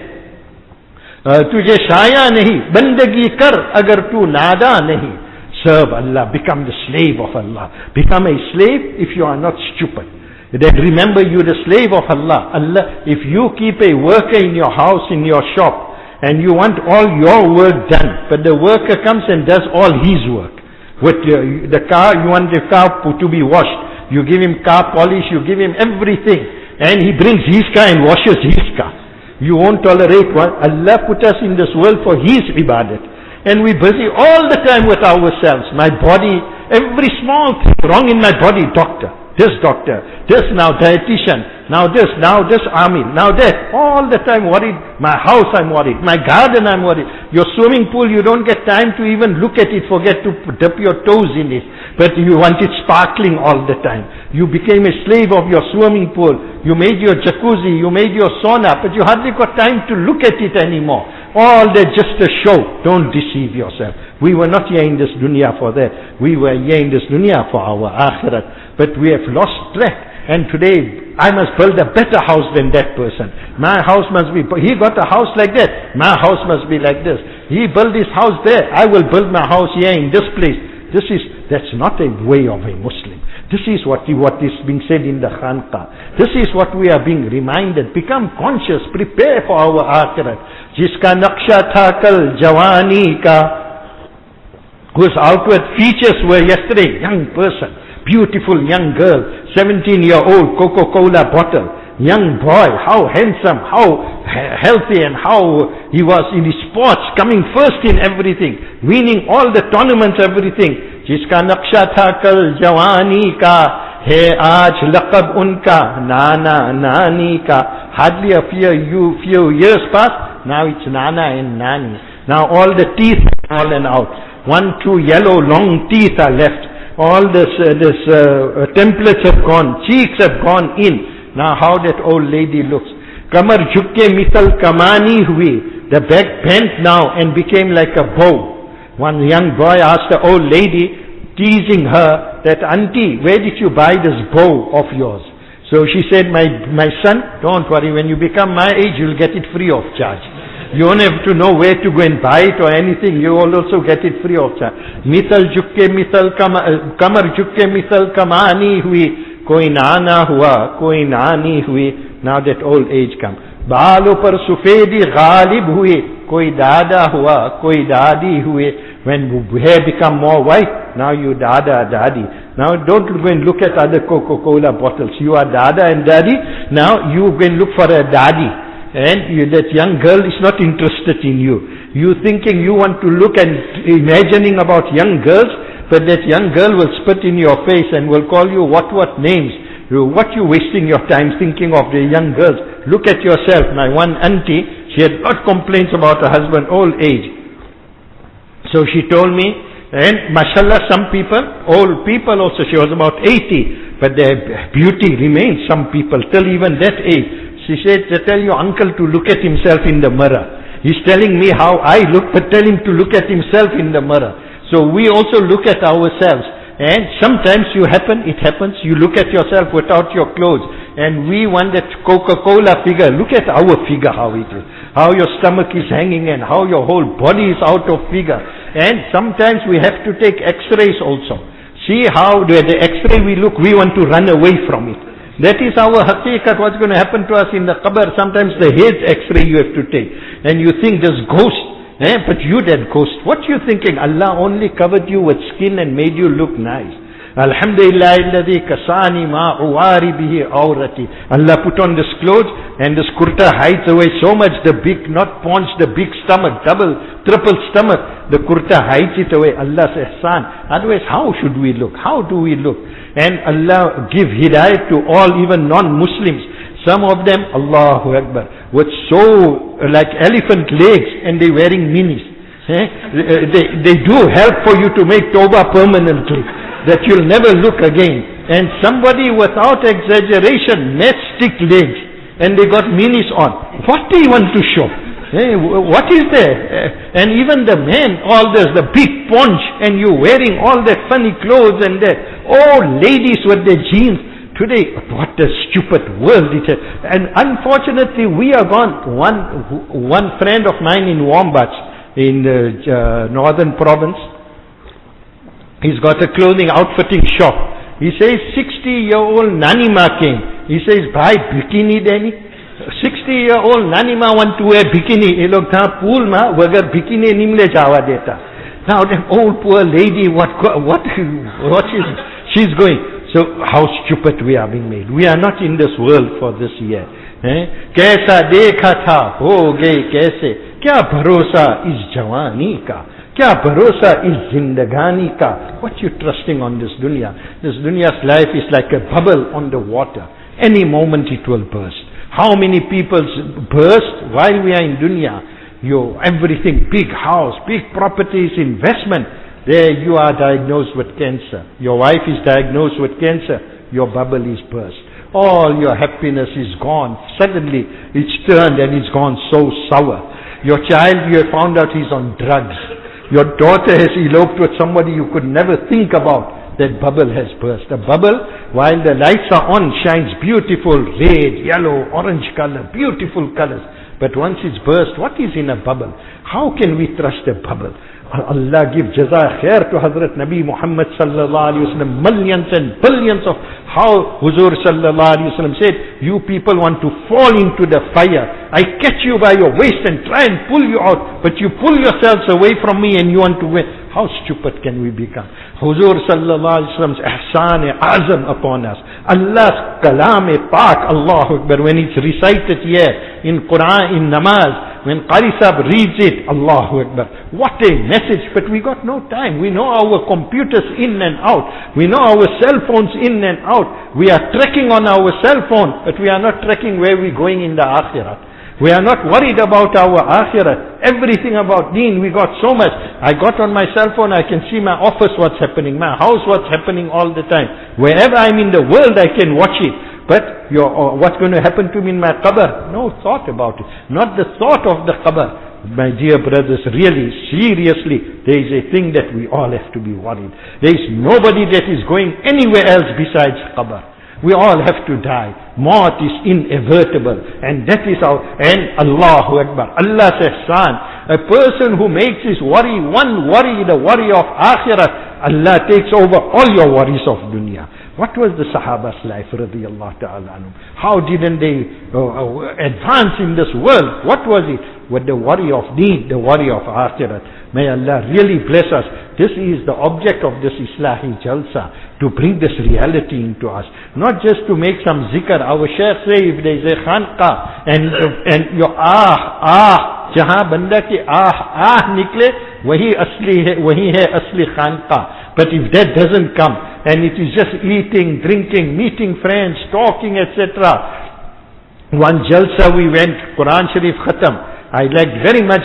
तुझे शाया नहीं बंदगी कर अगर तू नादा नहीं. Serve Allah, become the slave of Allah. Become a slave if you are not stupid. Then remember, you the slave of Allah. Allah, if you keep a worker in your house, in your shop, and you want all your work done, but the worker comes and does all his work. With the car, you want the car to be washed. You give him car polish, you give him everything. And he brings his car and washes his car. You won't tolerate one. Allah put us in this world for His ibadat. And we're busy all the time with ourselves. My body, every small thing wrong in my body, doctor, this now dietitian, now this army, now that. All the time worried. My house I'm worried. My garden I'm worried. Your swimming pool, you don't get time to even look at it, forget to dip your toes in it. But you want it sparkling all the time. You became a slave of your swimming pool. You made your jacuzzi, you made your sauna, but you hardly got time to look at it anymore. All that just a show. Don't deceive yourself. We were not here in this dunya for that. We were here in this dunya for our akhirat. But we have lost track. And today, I must build a better house than that person. My house must be, he got a house like that. My house must be like this. He built his house there. I will build my house here in this place. That's not a way of a Muslim. This is what is being said in the Khanqa. This is what we are being reminded. Become conscious. Prepare for our akhirat. Jiska naqsha tha kal jawani ka, whose outward features were yesterday young person, beautiful young girl, 17-year-old Coca-Cola bottle, young boy, how handsome, how healthy, and how he was in his sports, coming first in everything, winning all the tournaments, everything. जिसका नक्शा था कल जवानी का है आज लक़ब उनका नाना नानी का. Hardly a few years passed, now it's nana and nani. Now all the teeth have fallen out. 1, 2 yellow long teeth are left. All this templates have gone, cheeks have gone in. Now how that old lady looks. Kamar jhukke misal kamani hui. The back bent now and became like a bow. One young boy asked the old lady, teasing her, that auntie, where did you buy this bow of yours? So she said, my son, don't worry, when you become my age, you'll get it free of charge. You don't have to know where to go and buy it or anything. You will also get it free of charge. Misal jukke misal kamar jukke misal kamani hui. Koi nana hua, koi nani hui. Now that old age comes. Baalo par sufedi ghalib hui. Koi dada hua, koi dadi hui. When hair become more white, now you dada, daddy. Now don't go and look at other Coca-Cola bottles. You are dada and daddy. Now you go and look for a daddy. And that young girl is not interested in you. You thinking you want to look and imagining about young girls, but that young girl will spit in your face and will call you what names. What you wasting your time thinking of the young girls? Look at yourself. My one auntie, she had got complaints about her husband, old age. So she told me, and mashallah, some people, old people also, she was about 80, but their beauty remains, some people, till even that age. She said, tell your uncle to look at himself in the mirror. He's telling me how I look, but tell him to look at himself in the mirror. So we also look at ourselves. And sometimes it happens, you look at yourself without your clothes. And we want that Coca-Cola figure. Look at our figure, how it is. How your stomach is hanging and how your whole body is out of figure. And sometimes we have to take x-rays also. See how the x-ray we look, we want to run away from it. That is our haqiqat, what's going to happen to us in the qabr. Sometimes the head x-ray you have to take. And you think there's ghost. But you that ghost, what you thinking? Allah only covered you with skin and made you look nice. Alhamdulillah alladhi kasani ma uwari bihi awrati. Allah put on this clothes and this kurta hides away so much the big, not paunch, the big stomach, double, triple stomach. The kurta hides it away. Allah's ihsan. Otherwise, how should we look? How do we look? And Allah give hidayat to all, even non-Muslims. Some of them, Allahu Akbar, with so like elephant legs and they wearing minis. They do help for you to make tawbah permanently, that you'll never look again. And somebody, without exaggeration, met stick legs and they got minis on. What do you want to show? What is there? And even the men, all this, the big ponch, and you wearing all that funny clothes, and the old ladies with their jeans. Today, what a stupid world it is. And unfortunately, we are gone. One friend of mine in Wombats, in the northern province, he's got a clothing outfitting shop. He says 60-year-old Nanima came. He says, bhai bikini deni. 60-year-old Nanima want to wear bikini. Ye log tha pool ma wagar bikini nimle jawa deta. Now that old poor lady, what is she's going? So how stupid we are being made. We are not in this world for this year. Kaisa dekha tha, ho gaye kaise. Kya bharosa is jawani ka. Kya bharosa is zindagani ka. What you trusting on this dunya? This dunya's life is like a bubble on the water. Any moment it will burst. How many people burst while we are in dunya? Everything, big house, big properties, investment. There you are diagnosed with cancer. Your wife is diagnosed with cancer. Your bubble is burst. All your happiness is gone. Suddenly it's turned and it's gone so sour. Your child, you have found out he's on drugs. Your daughter has eloped with somebody you could never think about. That bubble has burst. The bubble, while the lights are on, shines beautiful red, yellow, orange color, beautiful colors. But once it's burst, what is in a bubble? How can we trust a bubble? Allah give jaza khair to Hazrat Nabi Muhammad sallallahu alaihi wasallam. Millions and billions of how Huzur sallallahu alaihi wasallam said, you people want to fall into the fire. I catch you by your waist and try and pull you out, but you pull yourselves away from me and you want to win. How stupid can we become? Huzur sallallahu alaihi wasallam's ihsan-e-azam upon us. Allah's kalam-e-pak, Allahu Akbar, when it's recited here in Quran, in namaz, when Qari Sahib reads it, Allahu Akbar. What a message, but we got no time. We know our computers in and out. We know our cell phones in and out. We are trekking on our cell phone, but we are not trekking where we're going in the akhirah. We are not worried about our akhirah. Everything about deen, we got so much. I got on my cell phone, I can see my office what's happening, my house what's happening all the time. Wherever I'm in the world, I can watch it. But what's going to happen to me in my qabr? No thought about it. Not the thought of the qabr. My dear brothers, really, seriously, there is a thing that we all have to be worried. There is nobody that is going anywhere else besides qabr. We all have to die. Maut is inevitable. And that is and Allahu Akbar. Allah's ihsan. A person who makes his worry one worry, the worry of akhirat, Allah takes over all your worries of dunya. What was the Sahaba's life, radiyallahu ta'ala anhum? How didn't they advance in this world? What was it? With the worry of deen, the worry of akhirat. May Allah really bless us. This is the object of this Islahi Jalsa, to bring this reality into us. Not just to make some zikr. Our Shaykh say, if there is a khanqa, and your jahan banda ki nikle, wahi hai asli khanqa. But if that doesn't come, and it is just eating, drinking, meeting friends, talking, etc. One Jalsa we went, Quran Sharif Khatam. I liked very much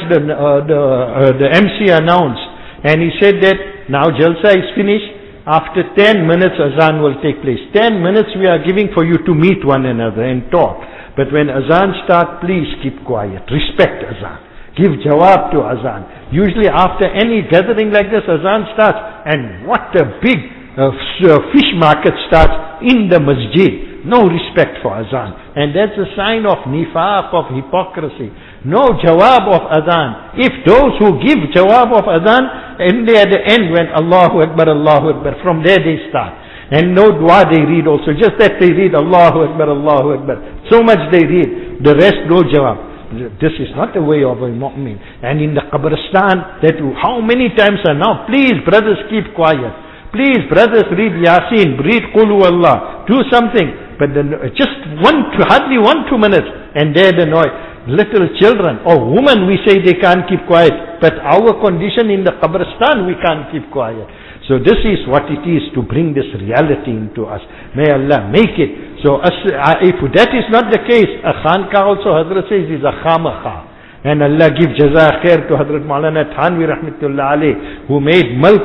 the MC announced. And he said that now Jalsa is finished. After 10 minutes Azan will take place. 10 minutes we are giving for you to meet one another and talk. But when Azan starts, please keep quiet. Respect Azan. Give jawab to Azan. Usually after any gathering like this, Azan starts. And what a big fish market starts in the masjid. No respect for Azan. And that's a sign of nifaq, of hypocrisy. No jawab of Adhan. If those who give jawab of Adhan, and they at the end when Allahu Akbar, from there they start. And no dua they read also. Just that they read Allahu Akbar. So much they read. The rest no jawab. This is not the way of a mu'min. And in the Qabristan, that how many times are now, please brothers keep quiet. Please brothers read Yasin, read Qul Huwallah. Do something. But just hardly 1-2 minutes. And there the noise. Little children or women, we say they can't keep quiet, but our condition in the Qabristan, we can't keep quiet. So this is what it is to bring this reality into us. May Allah make it. So if that is not the case, a khanqa also, Hazrat says, is a khamaqah. And Allah give jaza khair to Hazrat Maulana Thanvi Rahmatullah Alayh, who made milk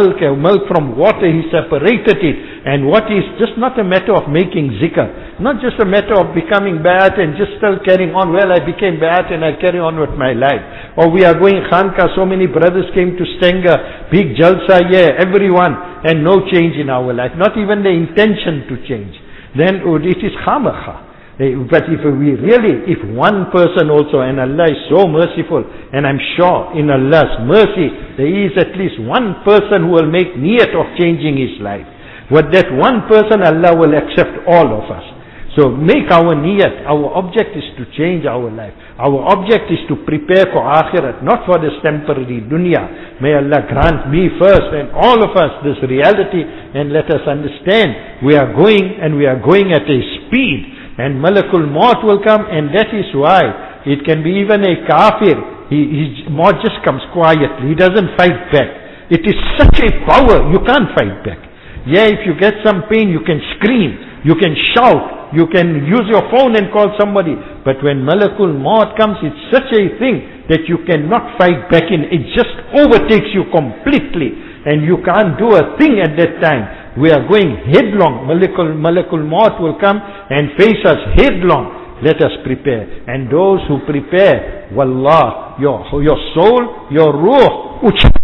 from water, he separated it. And what is just not a matter of making zikr, not just a matter of becoming bayat and just still carrying on, well I became bayat and I carry on with my life. Or we are going Khanka, so many brothers came to Stenga, big jalsa, yeah, everyone, and no change in our life, not even the intention to change. Then it is khamakha. But if one person also, and Allah is so merciful, and I'm sure in Allah's mercy, there is at least one person who will make niyat of changing his life. With that one person, Allah will accept all of us. So make our niyat. Our object is to change our life. Our object is to prepare for akhirat, not for this temporary dunya. May Allah grant me first and all of us this reality, and let us understand we are going at a speed. And Malakul Maut will come, and that is why it can be even a kafir. His maut just comes quietly. He doesn't fight back. It is such a power, you can't fight back. Yeah, if you get some pain, you can scream, you can shout, you can use your phone and call somebody. But when Malakul Maut comes, it's such a thing that you cannot fight back in. It just overtakes you completely, and you can't do a thing at that time. We are going headlong. Malakul Maut will come and face us headlong. Let us prepare. And those who prepare, wallah, your soul, your ruh,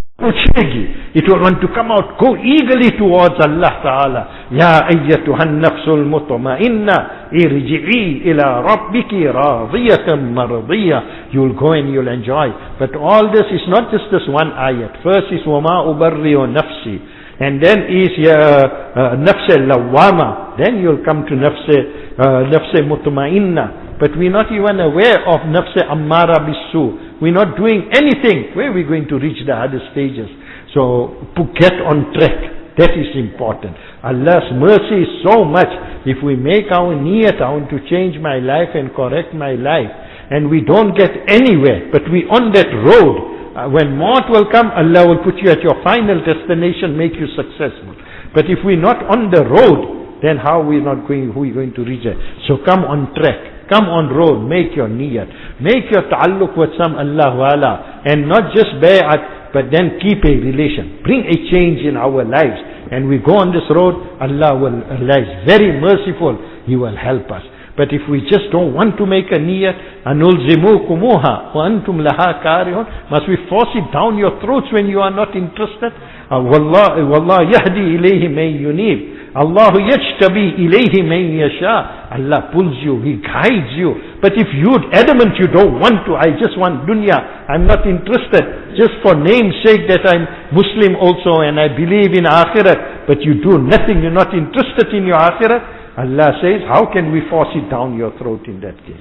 uchegi. It will want to come out, go eagerly towards Allah Ta'ala. Ya ayyatuhan nafsul mutma'inna, irji'i ila rabbiki radiyatan maradiyya. You will go and you will enjoy. But all this is not just this one ayat. First is wama ubarri'u nafsi. And then is nafse lawama. Then you'll come to nafse mutma'inna. But we're not even aware of nafse ammara bisu. We're not doing anything. Where are we going to reach the other stages? So to get on track, that is important. Allah's mercy is so much. If we make our niyat, I want to change my life and correct my life, and we don't get anywhere, but we on that road. When maut will come, Allah will put you at your final destination, make you successful. But if we're not on the road, then how are we going to reach it? So come on track, come on road, make your niyat, make your ta'alluq with some Allah wala, and not just bay'at, but then keep a relation, bring a change in our lives. And we go on this road, Allah is very merciful, He will help us. But if we just don't want to make a niyat, anulzimukumuha wa antum laha karihun, must we force it down your throats when you are not interested? Wallah yahdi ilayhi man yunib. Allahu yajtabi ilayhi man yasha. Allah pulls you, He guides you. But if you're adamant you don't want to, I just want dunya, I'm not interested, just for name's sake that I'm Muslim also and I believe in akhirat, but you do nothing, you're not interested in your akhirat, Allah says, how can we force it down your throat in that case?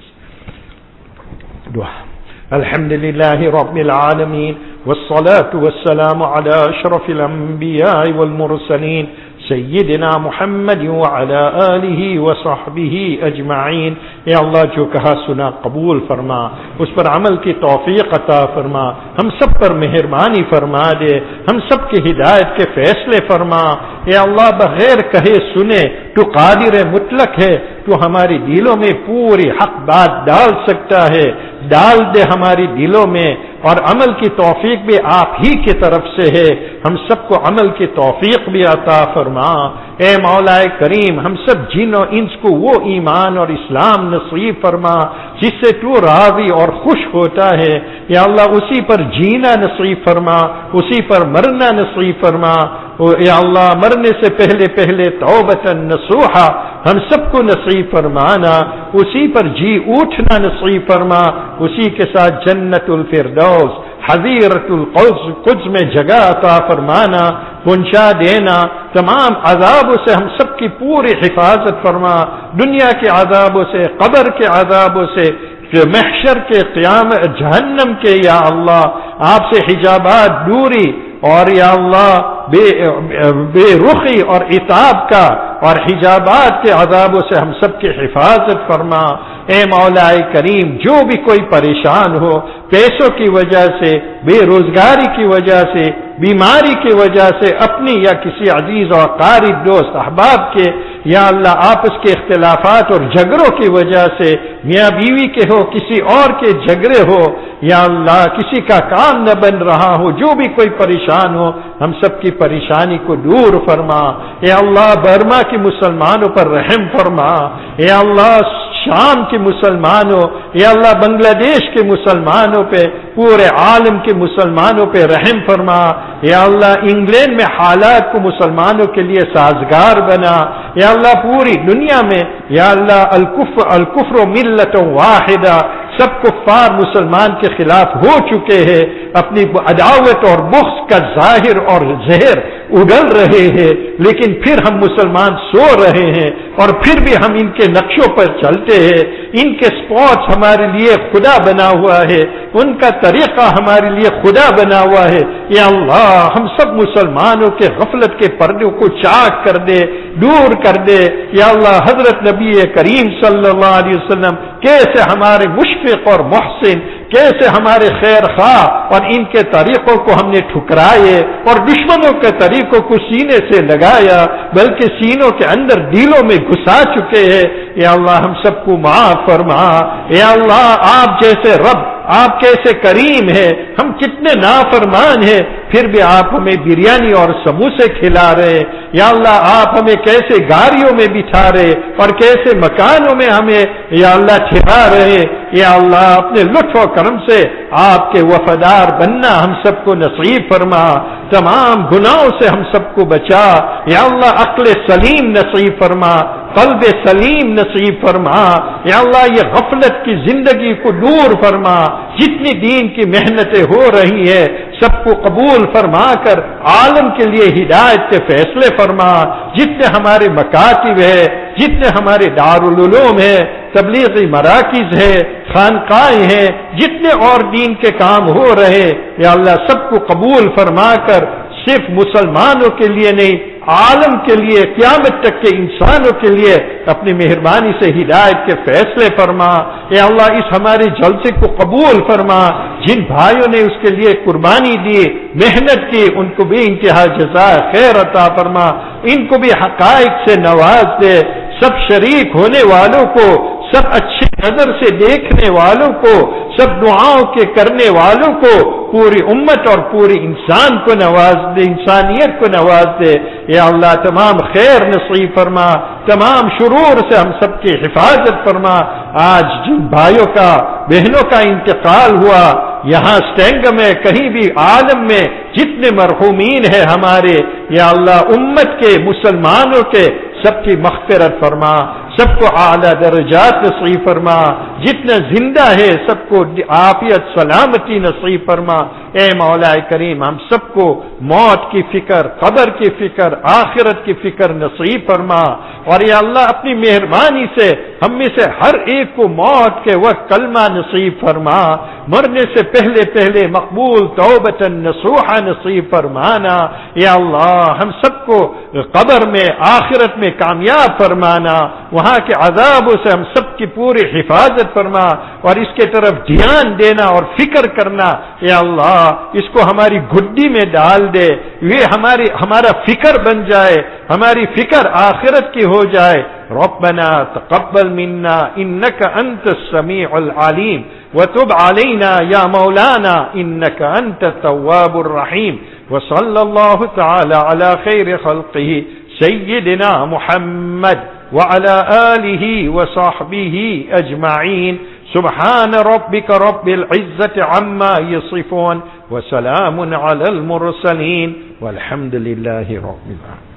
Dua. Alhamdulillahi Rabbil Alameen, wassalatu wassalamu ala ashrafil anbiya'i wal mursaleen, Sayyidina Muhammad wa ala alihi wa sahbihi ajma'in. Ya Allah, जो कहा सुना कबूल फरमा, उस पर अमल की तौफीक अता फरमा, हम सब पर मेहरबानी फरमा दे, हम सब की हिदायत के फैसले फरमा. या अल्लाह, बगैर कहे सुने तू कादिर मुतलक है, तू हमारी दिलों में पूरी हक बात डाल सकता है. डाल दे हमारी दिलों में, और अमल की तौफीक भी आप ही की तरफ से है. हम सबको अमल की तौफीक भी अता फरमा. ए मौलाए करीम, हम सब जिन्नो इंस को वो ईमान और इस्लाम नसीब फरमा जिससे तू राज़ी और खुश होता है. या अल्लाह, उसी पर जीना नसीब फरमा, उसी पर मरना नसीब फरमा. या अल्लाह, मरने से पहले पहले तौबतन नसूहा हम सबको नसीब फरमाना, उसी पर जी उठना नसीब फरमा, उसी के साथ जन्नतुल फिरदौस हज़ीरतुल क़ुद्स में जगह अता फरमाना, पहुंचा देना. तमाम अज़ाबों से हम सब की पूरी हिफाजत फरमा, दुनिया के अज़ाबों से, कब्र के अज़ाबों से, महशर के, क़यामत, जहन्नम के. या अल्लाह, आपसे हिजाबात दूरी, और या अल्लाह बेरुखी और इताब का और हिजाबात के अज़ाबों से हम सब की हिफाजत फरमा. ए मौलाए करीम, जो भी कोई परेशान हो, पैसों की वजह से, बेरोजगारी की वजह से, बीमारी की वजह से, अपनी या किसी अजीज और क़रीब दोस्त अहबाब के, या अल्लाह, आपस के इख्तिलाफात और झगड़ों की वजह से, मियाँ बीवी के हो, किसी और के झगड़े हो, یا اللہ کسی کا کام نہ بن رہا ہو، جو بھی کوئی پریشان ہو ہم سب کی پریشانی کو دور فرما. یا اللہ برما کے مسلمانوں پر رحم فرما. یا اللہ شام کے مسلمانوں، یا اللہ بنگلہ دیش کے مسلمانوں پہ، پورے عالم کے مسلمانوں پہ رحم فرما. یا اللہ انگلینڈ میں حالات کو مسلمانوں کے لیے سازگار بنا. یا اللہ پوری دنیا میں یا اللہ الکفر ملت واحدہ، سب کفار مسلمان کے خلاف ہو چکے ہیں، اپنی عداوت اور بغض کا ظاہر اور زہر اگل رہے ہیں، لیکن پھر ہم مسلمان سو رہے ہیں اور پھر بھی ہم ان کے نقشوں پر چلتے ہیں. ان کے سپاٹس ہمارے لیے خدا بنا ہوا ہے، ان کا طریقہ ہمارے لیے خدا بنا ہوا ہے. یا اللہ ہم سب مسلمانوں کے غفلت کے پردوں کو چاک کر دے، دور کر دے. یا اللہ حضرت نبی کریم صلی اللہ علیہ وسلم کیسے ہمارے مشفق اور محسن، کیسے ہمارے خیر خواہ، اور ان کے طریقوں کو ہم نے ٹھکرائے اور دشمنوں کے طریقوں کو سینے سے لگایا، بلکہ سینوں کے اندر دلوں میں گھسا چکے ہیں. یا اللہ ہم سب کو معاف فرما. یا اللہ آپ جیسے رب، آپ کیسے کریم ہے، ہم کتنے نافرمان ہیں پھر بھی آپ ہمیں بریانی اور سموسے کھلا رہے. یا اللہ آپ ہمیں کیسے گاڑیوں میں بٹھا رہے اور کیسے مکانوں میں ہمیں یا اللہ ٹھہرا رہے. یا اللہ اپنے لطف و کرم سے آپ کے وفادار بننا ہم سب کو نصیب فرما. تمام گناہوں سے ہم سب کو بچا. یا اللہ عقل سلیم نصیب فرما، قلب سلیم نصیب فرما. یا اللہ یہ غفلت کی زندگی کو دور فرما. جتنی دین کی محنتیں ہو رہی ہے سب کو قبول فرما کر عالم کے لیے ہدایت کے فیصلے فرما. جتنے ہمارے مکاتب ہے، جتنے ہمارے دارالعلوم ہے، تبلیغی مراکز ہے، خانقاہیں ہیں، جتنے اور دین کے کام ہو رہے، یا اللہ سب کو قبول فرما کر صرف مسلمانوں کے لیے نہیں، عالم کے لیے، قیامت تک کے انسانوں کے لیے اپنی مہربانی سے ہدایت کے فیصلے فرما. یا اللہ اس ہمارے جلسے کو قبول فرما. جن بھائیوں نے اس کے لیے قربانی دی، محنت کی، ان کو بھی انتہا جزائے خیر عطا فرما. ان کو بھی حقائق سے نواز دے. سب شریک ہونے والوں کو، سب اچھی نظر سے دیکھنے والوں کو، سب دعاؤں کے کرنے والوں کو، پوری امت اور پوری انسان کو نواز دے، انسانیت کو نواز دے. یا اللہ تمام خیر نصیب فرما، تمام شرور سے ہم سب کی حفاظت فرما. آج جن بھائیوں کا، بہنوں کا انتقال ہوا، یہاں سٹینگ میں، کہیں بھی عالم میں جتنے مرحومین ہیں ہمارے، یا اللہ امت کے، مسلمانوں کے سب کی مغفرت فرما، سب کو اعلیٰ درجات نصیب فرما. جتنا زندہ ہے سب کو عافیت سلامتی نصیب فرما. اے مولا کریم ہم سب کو موت کی فکر، قبر کی فکر، آخرت کی فکر نصیب فرما. اور یا اللہ اپنی مہربانی سے ہم میں سے ہر ایک کو موت کے وقت کلمہ نصیب فرما. مرنے سے پہلے پہلے مقبول توبۃ نصوحہ نصیب فرمانا. یا اللہ ہم سب کو قبر میں، آخرت میں کامیاب فرمانا. وہاں کے عذابوں سے ہم سب کی پوری حفاظت فرما اور اس کے طرف دھیان دینا اور فکر کرنا. یا اللہ اس کو ہماری گھڑی میں ڈال دے، یہ ہمارا فکر بن جائے، ہماری فکر آخرت کی ہو جائے. ربنا تقبل منا انك انت السميع العليم وتب علينا يا مولانا انك انت التواب الرحيم. وصلى الله تعالى على خير خلقه سيدنا محمد وعلى آله وصحبه أجمعين. سبحان ربك رب العزة عما يصفون وسلام على المرسلين والحمد لله رب العالمين.